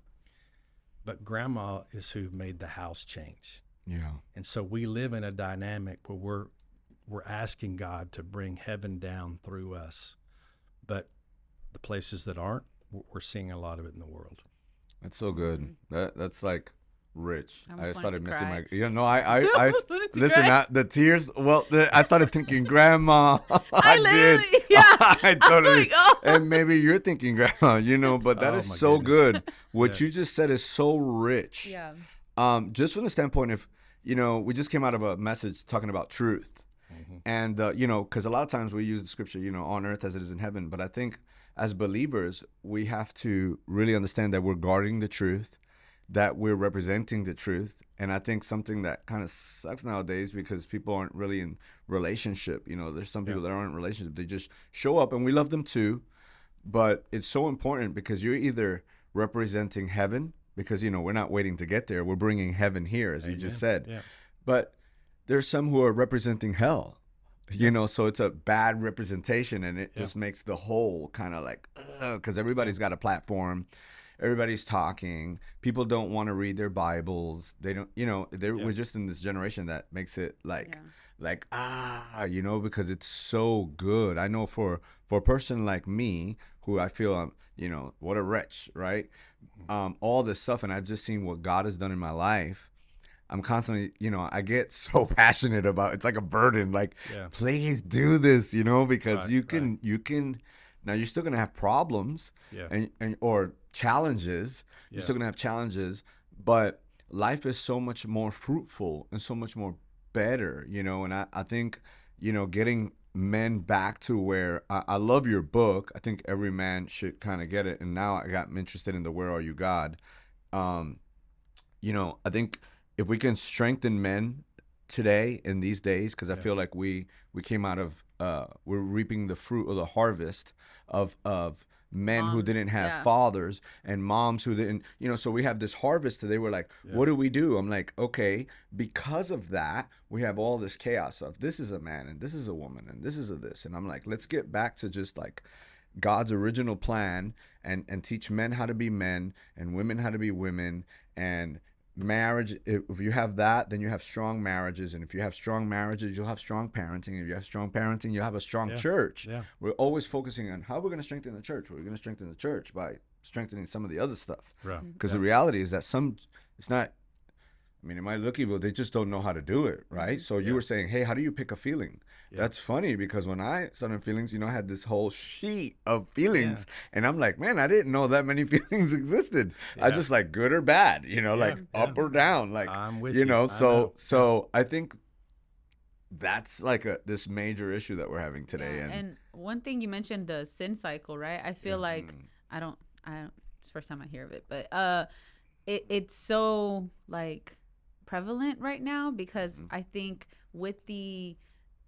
But Grandma is who made the house change. Yeah. And so we live in a dynamic where we're we're asking God to bring heaven down through us. But the places that aren't, we're we're seeing a lot of it in the world. That's so good. That that's like rich. I I, almost started wanted to missing cry. my. You know, I I, I almost wanted to listen. cry. I, the tears. Well, the, I started thinking, Grandma. I, I did. literally- yeah. I totally. like, oh. And maybe you're thinking, Grandma. You know, but that Oh, is my so goodness. good. What Yeah. you just said is so rich. Yeah. Um, just from the standpoint of, you know, we just came out of a message talking about truth. And, uh, you know, because a lot of times we use the scripture, you know, on earth as it is in heaven. But I think as believers, we have to really understand that we're guarding the truth, that we're representing the truth. And I think something that kind of sucks nowadays because people aren't really in relationship. You know, there's some people that aren't in relationship. They just show up and we love them too. But it's so important because you're either representing heaven because, you know, we're not waiting to get there. We're bringing heaven here, as you just said. Yeah. But there's some who are representing hell, you know, so it's a bad representation and it Yeah. just makes the whole kind of like, because everybody's got a platform. Everybody's talking. People don't want to read their Bibles. They don't, you know, they're, Yeah. we're just in this generation that makes it like, Yeah. like, ah, you know, because it's so good. I know for, for a person like me, who I feel, um, you know, what a wretch, right? Um, all this stuff. And I've just seen what God has done in my life. I'm constantly, you know, I get so passionate about, it's like a burden, like, Yeah. please do this, you know, because Right, you can, you can, now you're still going to have problems Yeah. and, and, or challenges. You're Yeah. still going to have challenges, but life is so much more fruitful and so much more better, you know, and I, I think, you know, getting men back to where I, I love your book. I think every man should kind of get it. And now I got interested in the Where Are You God? Um, you know, I think if we can strengthen men today in these days, because I Yeah. feel like we we came out of uh, we're reaping the fruit of the harvest of of men who Moms, didn't have yeah. fathers and moms who didn't, you know. So we have this harvest today. We're like, Yeah. what do we do? I'm like, okay, because of that, we have all this chaos of this is a man and this is a woman and this is a this, and I'm like, let's get back to just like God's original plan and and teach men how to be men and women how to be women. And marriage, if if you have that, then you have strong marriages, and if you have strong marriages, you'll have strong parenting. If you have strong parenting, you'll have a strong Yeah. church. Yeah. We're always focusing on how we're going to strengthen the church. We're going to strengthen the church by strengthening some of the other stuff, Right. because Yeah. the reality is that some, it's not, I mean, it might look evil. They just don't know how to do it, right? So you Yeah. were saying, hey, how do you pick a feeling? Yeah. That's funny because when I started feelings, you know, I had this whole sheet of feelings, and I'm like, man, I didn't know that many feelings existed. I Yeah. just like good or bad, you know, Yeah, like yeah. up or down, like I'm with you you. know. I So know. so I think that's like a this major issue that we're having today. Yeah, and, and one thing you mentioned, the sin cycle, right? I feel like Mhm. I don't, I don't. It's the first time I hear of it, but uh, it it's so like prevalent right now because Mhm. I think with the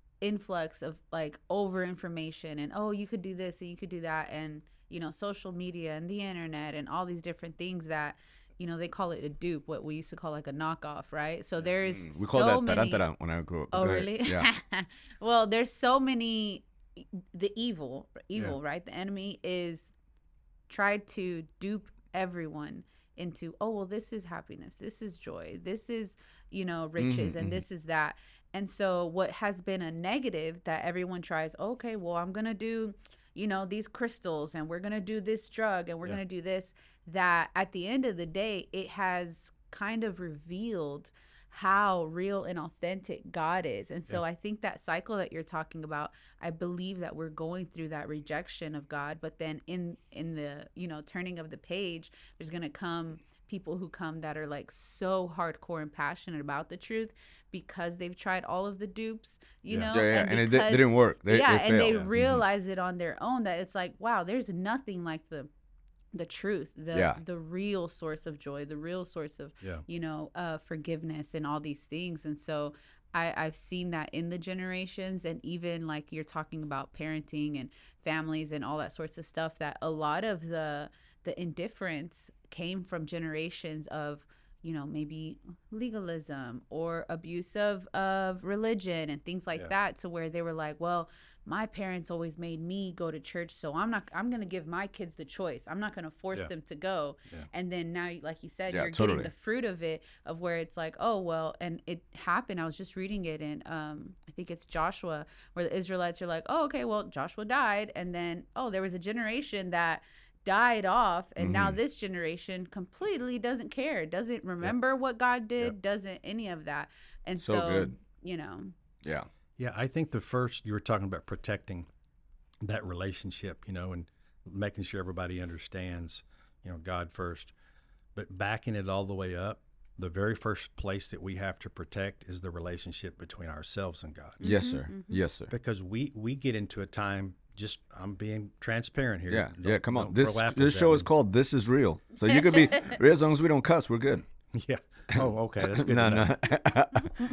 influx of like over information and oh you could do this and you could do that and you know social media and the internet and all these different things that you know they call it a dupe, what we used to call like a knockoff, right? So there's Mm, we call so that many. taratara when I grew up. Oh Go ahead. really? Yeah. Well, there's so many. The evil, evil, right? The enemy is tried to dupe everyone into, oh well, this is happiness, this is joy, this is you know riches, Mhm, and mhm. this is that. And so what has been a negative that everyone tries, okay, well, I'm gonna do you know these crystals and we're gonna do this drug and we're Yeah. gonna do this, that at the end of the day it has kind of revealed how real and authentic God is. And so Yeah. I think that cycle that you're talking about, I believe that we're going through that rejection of God, but then in in the, you know, turning of the page, there's going to come people who come that are like so hardcore and passionate about the truth because they've tried all of the dupes, you Yeah. know, Yeah, yeah, and, it di- because didn't work. They, yeah, they and they failed. Yeah. Mhm. realize it on their own that it's like, wow, there's nothing like the the truth, the Yeah. the real source of joy, the real source of Yeah. you know uh forgiveness and all these things. And so I, I've seen that in the generations, and even like you're talking about parenting and families and all that sorts of stuff, that a lot of the the indifference came from generations of you know maybe legalism or abuse of of religion and things like Yeah. that, to where they were like, well, my parents always made me go to church, so i'm not i'm going to give my kids the choice, I'm not going to force Yeah. them to go. Yeah. And then now, like you said, Yeah, you're totally. getting the fruit of it, of where it's like, oh well, and it happened, I was just reading it in um I think it's Joshua, where the Israelites are like, oh okay, well, Joshua died, and then oh there was a generation that died off, and now Mhm. this generation completely doesn't care, doesn't remember what God did, Yep. doesn't any of that. And So so, good. you know, Yeah. Yeah, I think the first, you were talking about protecting that relationship, you know, and making sure everybody understands, you know, God first, but backing it all the way up. The very first place that we have to protect is the relationship between ourselves and God, Yes, Mhm, sir. mhm. Yes, sir. because we we get into a time. Just I'm being transparent here. Yeah, Don't- yeah. Come on. don't This throw apples this at show me. is called "This Is Real," so you could be as long as we don't cuss, we're good. Yeah. Oh, okay. That's good. no, to know. no.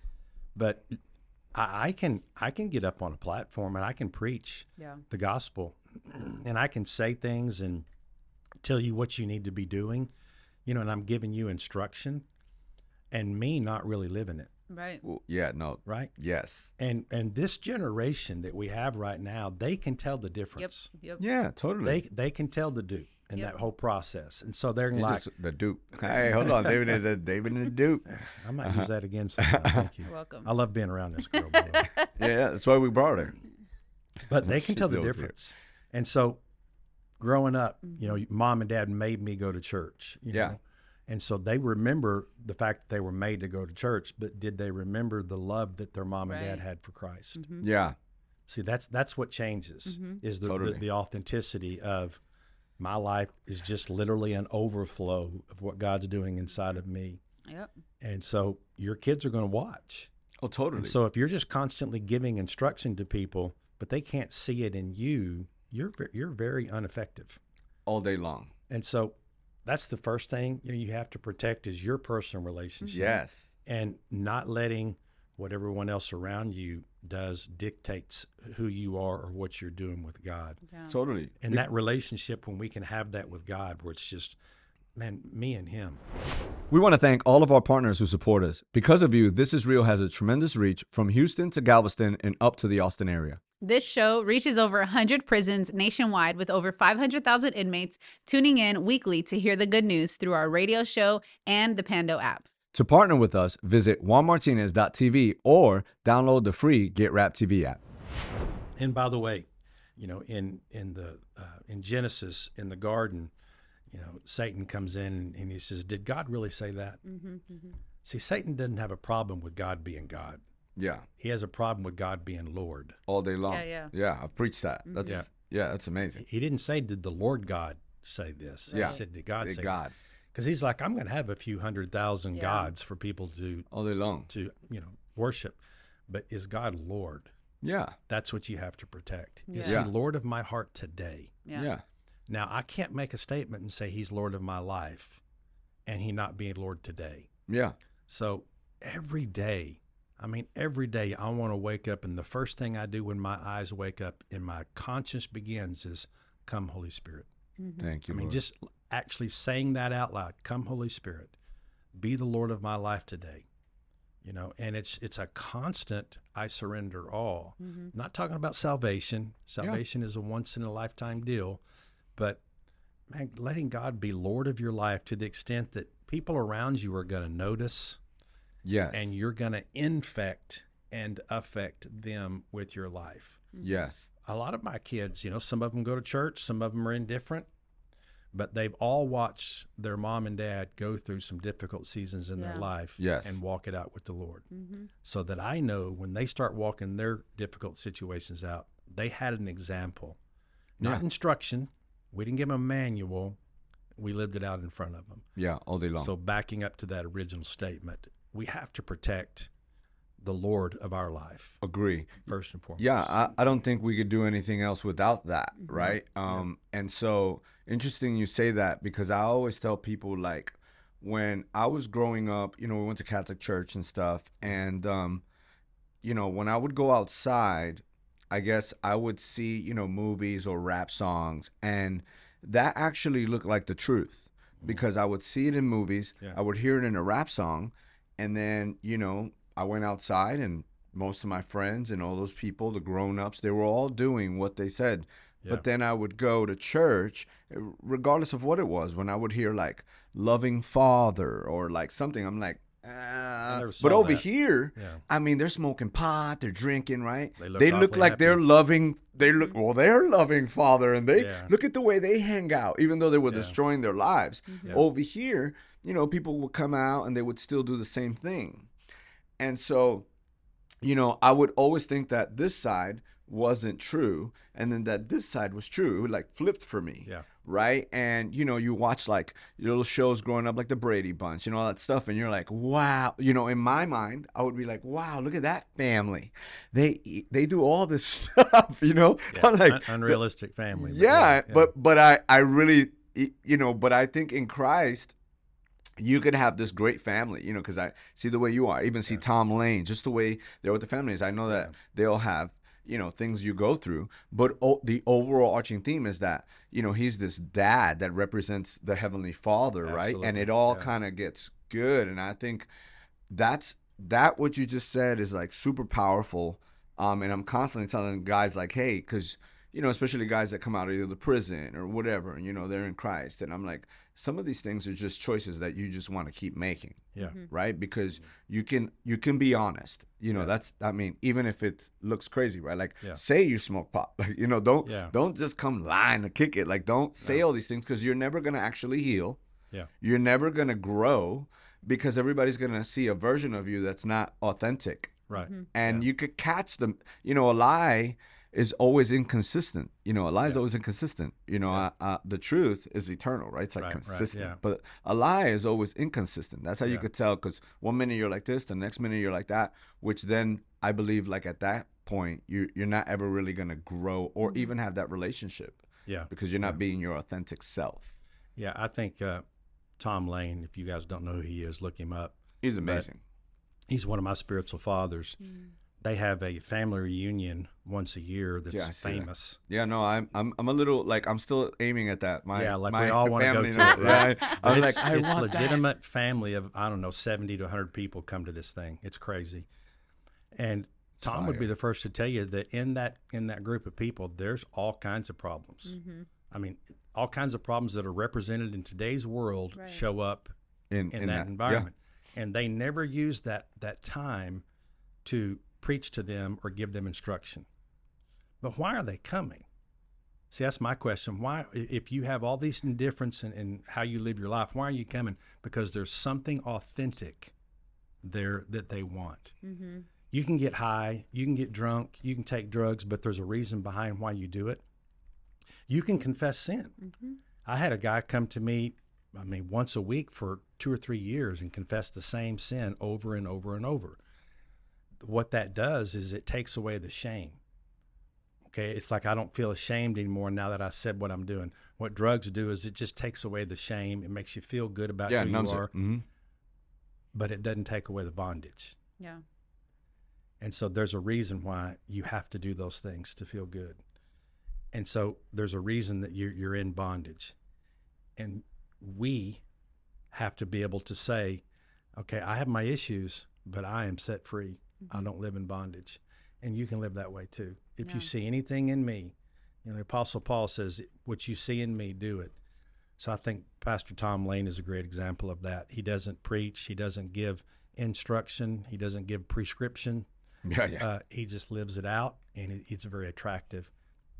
But I, I can I can get up on a platform and I can preach yeah, the gospel, and I can say things and tell you what you need to be doing, you know, and I'm giving you instruction, and me not really living it, right, Well, yeah, no. right? Yes. And and this generation that we have right now, they can tell the yep, difference. yep, Yeah, totally. They they can tell the dupe in Yep. that whole process, and so they're It's like, just the dupe. Hey, hold on, David and the David and the dupe. I might use that again sometime. Thank you. you're welcome. I love being around this girl. By the way. Yeah, yeah, that's why we brought her. But they can tell She's the always here. difference. And so growing up, you know, Mm-hmm. mom and dad made me go to church, you Yeah. know. And so they remember the fact that they were made to go to church, but did they remember the love that their mom and dad Right. had for Christ? Mhm. Yeah, See, that's that's what changes Mhm. is the, Totally. the the authenticity of my life is just literally an overflow of what God's doing inside of me. Yep. And so your kids are going to watch. oh, totally. And so if you're just constantly giving instruction to people, but they can't see it in you, you're ve- you're very ineffective. all day long. And so that's the first thing, you know, you have to protect is your personal relationship, Yes. and not letting what everyone else around you does dictates who you are or what you're doing with God. Yeah. Totally. And that relationship, when we can have that with God, where it's just, man, me and him. We want to thank all of our partners who support us. Because of you, This Is Real has a tremendous reach from Houston to Galveston and up to the Austin area. This show reaches over one hundred prisons nationwide with over five hundred thousand inmates tuning in weekly to hear the good news through our radio show and the Pando app. To partner with us, visit juan martinez dot t v or download the free Get Rap T V app. And by the way, you know, in in the uh, in Genesis, in the garden, you know, Satan comes in and he says, "Did God really say that?" Mm-hmm, mm-hmm. See, Satan doesn't have a problem with God being God. Yeah. He has a problem with God being Lord. All day long. Yeah, yeah. Yeah, I've preached that. That's Yeah. yeah, that's amazing. He didn't say, did the Lord God say this? Yeah. He said, did God Big say God. Because he's like, I'm going to have a few hundred thousand Yeah. gods for people to, All day long. to, you know, worship. But is God Lord? Yeah. That's what you have to protect. Is Yeah. he Lord of my heart today? Yeah. Yeah. Now, I can't make a statement and say he's Lord of my life and he not being Lord today. Yeah. So every day, I mean, every day I want to wake up, and the first thing I do when my eyes wake up and my conscience begins is, come, Holy Spirit. Thank you. I mean, Lord. just actually saying that out loud, come, Holy Spirit, be the Lord of my life today. You know, and it's it's a constant, I surrender all. Not talking about salvation. Salvation is a once in a lifetime deal, but man, letting God be Lord of your life to the extent that people around you are going to notice, yes. and you're going to infect and affect them with your life. yes. A lot of my kids, you know, some of them go to church, some of them are indifferent, but they've all watched their mom and dad go through some difficult seasons in Yeah. their life Yes. and walk it out with the Lord. Mm-hmm. So that I know when they start walking their difficult situations out, they had an example, not Yeah. instruction. We didn't give them a manual. We lived it out in front of them. Yeah. All day long. So backing up to that original statement, we have to protect the Lord of our life Agree. first and foremost. Yeah, I, I don't think we could do anything else without that, right? Um, and so interesting you say that, because I always tell people, like, when I was growing up, you know, we went to Catholic church and stuff, and um, you know, when I would go outside, I guess I would see, you know, movies or rap songs, and that actually looked like the truth, because I would see it in movies, Yeah. I would hear it in a rap song, and then, you know, I went outside, and most of my friends and all those people, the grown-ups, they were all doing what they said. Yeah. But then I would go to church, regardless of what it was. When I would hear like "Loving Father" or like something, I'm like, ah. never saw But over that. here, Yeah. I mean, they're smoking pot, they're drinking, right? They look They look awfully like they're happy. loving. They look well. They're loving Father, and they Yeah. look at the way they hang out, even though they were Yeah. destroying their lives. Yeah. Over here, you know, people would come out and they would still do the same thing. And so, you know, I would always think that this side wasn't true, and then that this side was true. It would like flipped for me. Yeah. Right. And, you know, you watch like little shows growing up, like the Brady Bunch and all that stuff. And you're like, wow. You know, in my mind, I would be like, wow, look at that family. They they do all this stuff, you know, Yeah. I'm like, Un- unrealistic family. but yeah, but but I I really, you know, but I think in Christ, you could have this great family, you know, because I see the way you are, even see Tom Lane, just the way they're with the families. I know that Yeah. they'll have, you know, things you go through, but o- the overall arching theme is that, you know, he's this dad that represents the Heavenly Father, right? And Absolutely, it all yeah. kind of gets good. And I think that's, that what you just said is like super powerful. Um, and I'm constantly telling guys like, hey, because, you know, especially guys that come out of either the prison or whatever, and, you know, they're in Christ. And I'm like, some of these things are just choices that you just want to keep making, Yeah. right? Because you can you can be honest. You know, Yeah. that's, I mean, even if it looks crazy, right? Like, Yeah. say you smoke pot. Like, you know, don't Yeah. don't just come lying to kick it. Like, don't say all these things, because you're never going to actually heal. Yeah. You're never going to grow, because everybody's going to see a version of you that's not authentic. Right. And you could catch them. You know, a lie is always inconsistent. You know, a lie is Yeah. always inconsistent. You know, uh, uh, the truth is eternal, right? It's like Right, right, consistent. yeah. But a lie is always inconsistent. That's how you Yeah. could tell, because one minute you're like this, the next minute you're like that, which then I believe, like at that point, you, you're not ever really going to grow or even have that relationship, Yeah. because you're not being your authentic self. Yeah. I think uh, Tom Lane, if you guys don't know who he is, look him up. He's amazing. He's one of my spiritual fathers. They have a family reunion once a year that's Yeah, I see that. famous. Yeah, no, I'm, I'm, I'm a little like I'm still aiming at that. My, Yeah, like my we all wanna go family to knows, it, right? right? But I'm it's like, I it's want that. legitimate family of, I don't know, seventy to one hundred people come to this thing. It's crazy. And Tom would be Fire. the first to tell you that in that in that group of people, there's all kinds of problems. I mean, all kinds of problems that are represented in today's world Right. show up in, in, in that, yeah. environment. And they never use that that time to preach to them or give them instruction. But why are they coming? See, that's my question. Why, i- if you have all these indifference in, in how you live your life, why are you coming? Because there's something authentic there that they want. Mm-hmm. You can get high, you can get drunk, you can take drugs, but there's a reason behind why you do it. You can confess sin. Mm-hmm. I had a guy come to me, I mean, once a week for two or three years and confess the same sin over and over and over. What that does is it takes away the shame. Okay, it's like I don't feel ashamed anymore now that I said what I'm doing. What drugs do is it just takes away the shame. It makes you feel good about Yeah, who you numbs it. are, Mm-hmm. but it doesn't take away the bondage. Yeah. And so there's a reason why you have to do those things to feel good. And so there's a reason that you're, you're in bondage. And we have to be able to say, okay, I have my issues, but I am set free. Mm-hmm. I don't live in bondage. And you can live that way too. If Yeah. you see anything in me, you know, the Apostle Paul says, what you see in me, do it. So I think Pastor Tom Lane is a great example of that. He doesn't preach. He doesn't give instruction. He doesn't give prescription. Yeah, yeah. Uh, he just lives it out, and it, it's very attractive.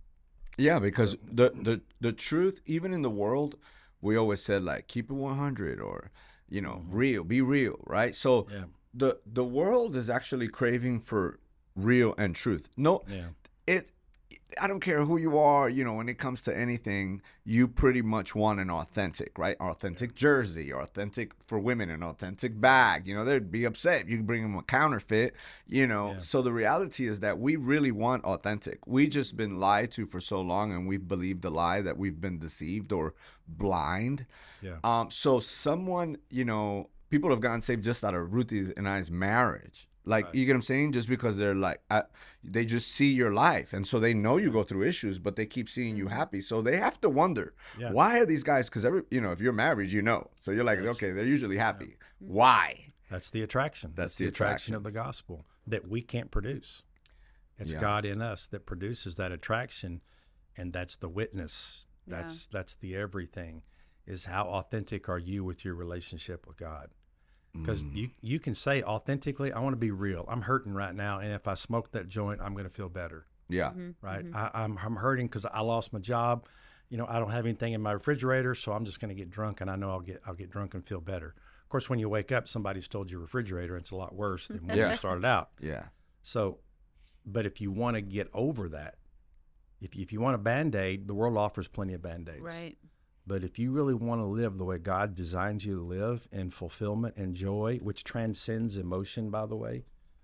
Yeah, because the, the the truth, even in the world, we always said like keep it one hundred or you know Mm-hmm. real, be real, right? So Yeah. the the world is actually craving for real and truth. No, Yeah. it. I don't care who you are. You know, when it comes to anything, you pretty much want an authentic, right? Authentic jersey, authentic for women, an authentic bag. You know, they'd be upset if you bring them a counterfeit. You know, Yeah. so the reality is that we really want authentic. We just been lied to for so long, and we've believed the lie that we've been deceived or blind. Yeah. Um, so someone, you know, people have gotten saved just out of Ruthie and I's marriage. Like, Right. you get what I'm saying? Just because they're like, uh, they just see your life. And so they know you go through issues, but they keep seeing you happy. So they have to wonder, Yeah. why are these guys? Because, every you know, if you're married, you know. So you're like, Yes. okay, they're usually happy. Why? That's the attraction. That's the the attraction attraction. of the gospel that we can't produce. It's Yeah. God in us that produces that attraction, and that's the witness. That's that's the everything. Is how authentic are you with your relationship with God? Because Mm. you you can say authentically, I want to be real. I'm hurting right now, and if I smoke that joint, I'm going to feel better. Yeah. Mm-hmm. Right? I, I'm I'm hurting because I lost my job. You know, I don't have anything in my refrigerator, so I'm just going to get drunk, and I know I'll get I'll get drunk and feel better. Of course, when you wake up, somebody's told your refrigerator, it's a lot worse than when Yeah. you started out. Yeah. So, but if you want to get over that, if you, if you want a Band-Aid, the world offers plenty of Band-Aids. Right. But if you really want to live the way God designed you to live in fulfillment and joy, which transcends emotion, by the way,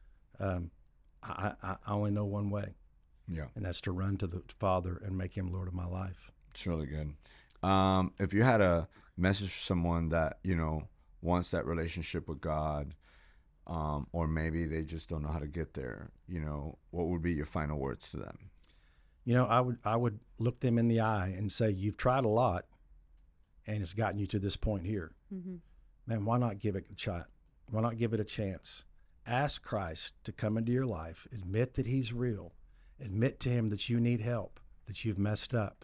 um, I, I, I only know one way, Yeah. and that's to run to the Father and make Him Lord of my life. It's really good. Um, if you had a message for someone that, you know, wants that relationship with God, um, or maybe they just don't know how to get there, you know, what would be your final words to them? You know, I would I would look them in the eye and say, you've tried a lot, and it's gotten you to this point here. Mm-hmm. Man, why not give it a shot? Why not give it a chance? Ask Christ to come into your life. Admit that He's real. Admit to Him that you need help, that you've messed up,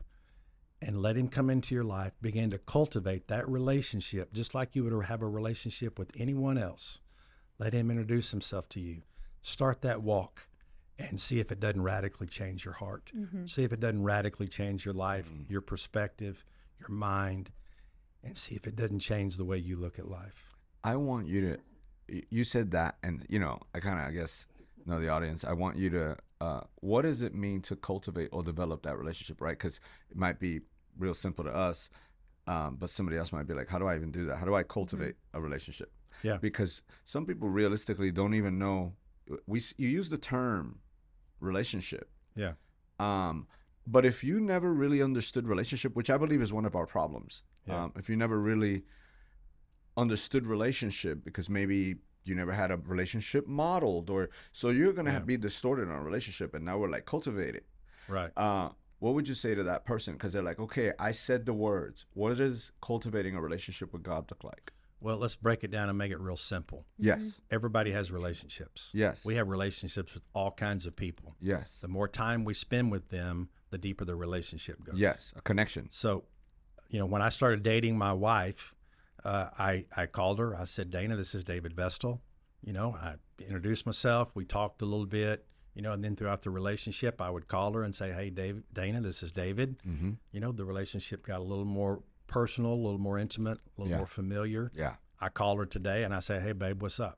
and let Him come into your life. Begin to cultivate that relationship, just like you would have a relationship with anyone else. Let Him introduce Himself to you. Start that walk and see if it doesn't radically change your heart. Mm-hmm. See if it doesn't radically change your life, Mm. your perspective, your mind, and see if it doesn't change the way you look at life. I want you to, y- you said that, and, you know, I kind of, I guess, know the audience. I want you to, uh, what does it mean to cultivate or develop that relationship, right? Because it might be real simple to us, um, but somebody else might be like, how do I even do that? How do I cultivate a relationship? Yeah. Because some people realistically don't even know. We s- you use the term relationship, Yeah. um, but if you never really understood relationship, which I believe is one of our problems, Yeah. um, if you never really understood relationship, because maybe you never had a relationship modeled, or so you're gonna Yeah. have, be distorted on a relationship, and now we're like cultivate it. Right. Uh, what would you say to that person? Because they're like, okay, I said the words. What does cultivating a relationship with God look like? Well, let's break it down and make it real simple. Yes. Everybody has relationships. Yes. We have relationships with all kinds of people. Yes. The more time we spend with them, the deeper the relationship goes. Yes. A connection. So, you know, when I started dating my wife, uh, I, I called her. I said, Dana, this is David Vestal. You know, I introduced myself. We talked a little bit, you know, and then throughout the relationship, I would call her and say, hey, Dave, Dana, this is David. Mm-hmm. You know, the relationship got a little more personal, a little more intimate, a little Yeah. more familiar. Yeah. I call her today and I say, hey, babe, what's up?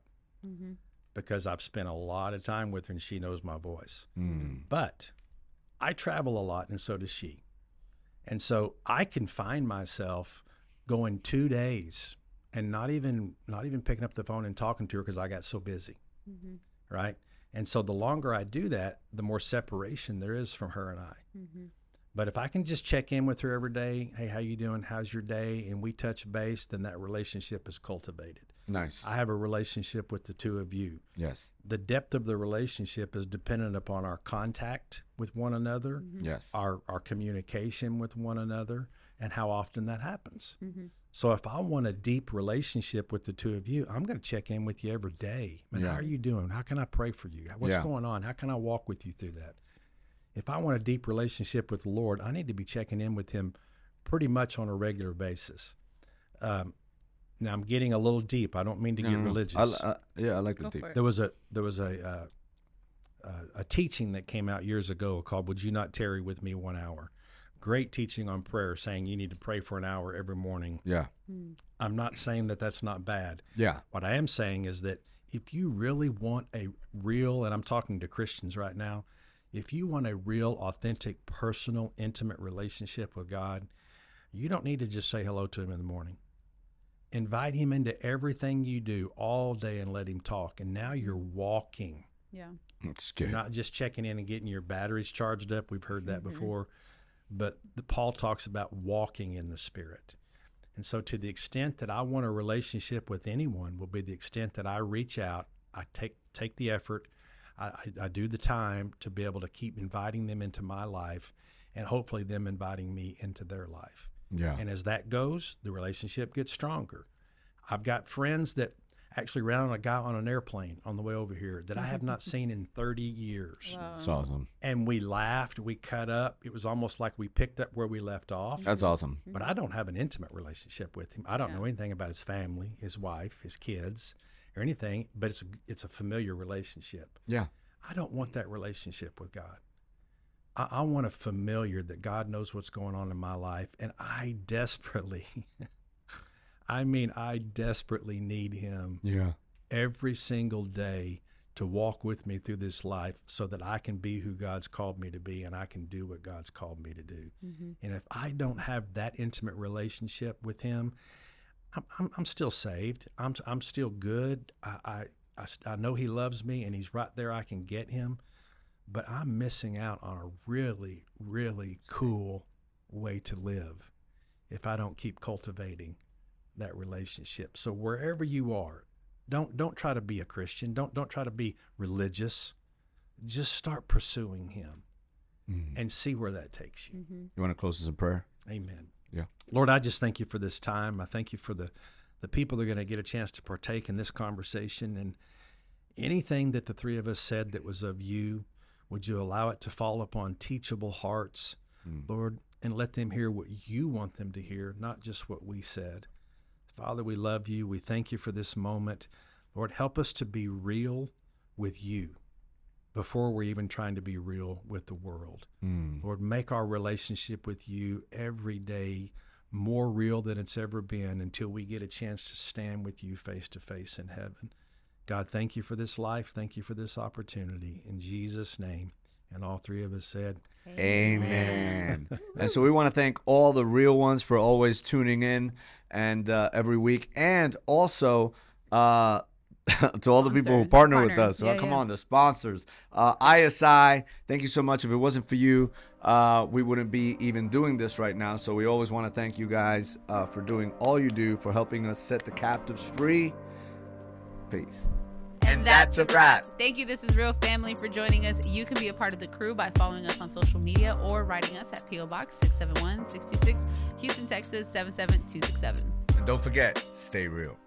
Mm-hmm. because I've spent a lot of time with her and she knows my voice. Mm. But I travel a lot and so does she. And so I can find myself going two days and not even not even picking up the phone and talking to her because I got so busy, Mm-hmm. right? And so the longer I do that, the more separation there is from her and I. Mm-hmm. But if I can just check in with her every day, hey, how you doing? How's your day? And we touch base, then that relationship is cultivated. Nice. I have a relationship with the two of you. Yes. The depth of the relationship is dependent upon our contact with one another, Mm-hmm. Yes. our our communication with one another, and how often that happens. Mm-hmm. So if I want a deep relationship with the two of you, I'm going to check in with you every day. Man, Yeah. how are you doing? How can I pray for you? What's Yeah. going on? How can I walk with you through that? If I want a deep relationship with the Lord, I need to be checking in with him pretty much on a regular basis. Um, now I'm getting a little deep. I don't mean to No, get no, no. religious. I, I, yeah, I like the Go deep. for it. There was a there was a uh, uh, a teaching that came out years ago called "Would You Not Tarry with Me One Hour?" Great teaching on prayer, saying you need to pray for an hour every morning. Yeah. Mm-hmm. I'm not saying that that's not bad. Yeah. What I am saying is that if you really want a real, and I'm talking to Christians right now, if you want a real, authentic, personal, intimate relationship with God, you don't need to just say hello to him in the morning. Invite him into everything you do all day and let him talk. And now you're walking. Yeah. It's You're good. not just checking in and getting your batteries charged up. We've heard that Mhm. before. But the, Paul talks about walking in the Spirit. And so to the extent that I want a relationship with anyone will be the extent that I reach out, I take take the effort, I, I, I do the time to be able to keep inviting them into my life and hopefully them inviting me into their life. Yeah. And as that goes, the relationship gets stronger. I've got friends that actually ran on a guy on an airplane on the way over here that I have not seen in thirty years. Wow. That's awesome. And we laughed, we cut up. It was almost like we picked up where we left off. That's awesome. But I don't have an intimate relationship with him. I don't Yeah. know anything about his family, his wife, his kids, or anything, but it's a, it's a familiar relationship. Yeah. I don't want that relationship with God. I, I want a familiar that God knows what's going on in my life, and I desperately, I mean, I desperately need him Yeah. every single day to walk with me through this life so that I can be who God's called me to be and I can do what God's called me to do. Mm-hmm. And if I don't have that intimate relationship with him, I'm, I'm, I'm still saved. I'm, I'm still good. I, I, I, I know he loves me and he's right there. I can get him, but I'm missing out on a really, really cool way to live if I don't keep cultivating that relationship. So wherever you are, don't don't try to be a Christian. Don't don't try to be religious. Just start pursuing him Mm. and see where that takes you. Mm-hmm. You want to close us in prayer? Amen. Yeah. Lord, I just thank you for this time. I thank you for the the people that are going to get a chance to partake in this conversation, and anything that the three of us said that was of you, would you allow it to fall upon teachable hearts, Mm. Lord, and let them hear what you want them to hear, not just what we said. Father, we love you. We thank you for this moment. Lord, help us to be real with you before we're even trying to be real with the world. Mm. Lord, make our relationship with you every day more real than it's ever been until we get a chance to stand with you face to face in heaven. God, thank you for this life. Thank you for this opportunity. In Jesus' name. And all three of us said, Amen. And so we want to thank all the real ones for always tuning in and uh, every week, and also uh, to all the people who Sponsors, partner with partner. us. Yeah, Uh, come yeah. on, the sponsors. Uh, I S I, thank you so much. If it wasn't for you, uh, we wouldn't be even doing this right now. So we always want to thank you guys uh, for doing all you do, for helping us set the captives free. Peace. And that's a wrap. Thank you. This is Real Family for joining us. You can be a part of the crew by following us on social media or writing us at P O Box six seven one, six two six, Houston, Texas seven seven two six seven. And don't forget, stay real.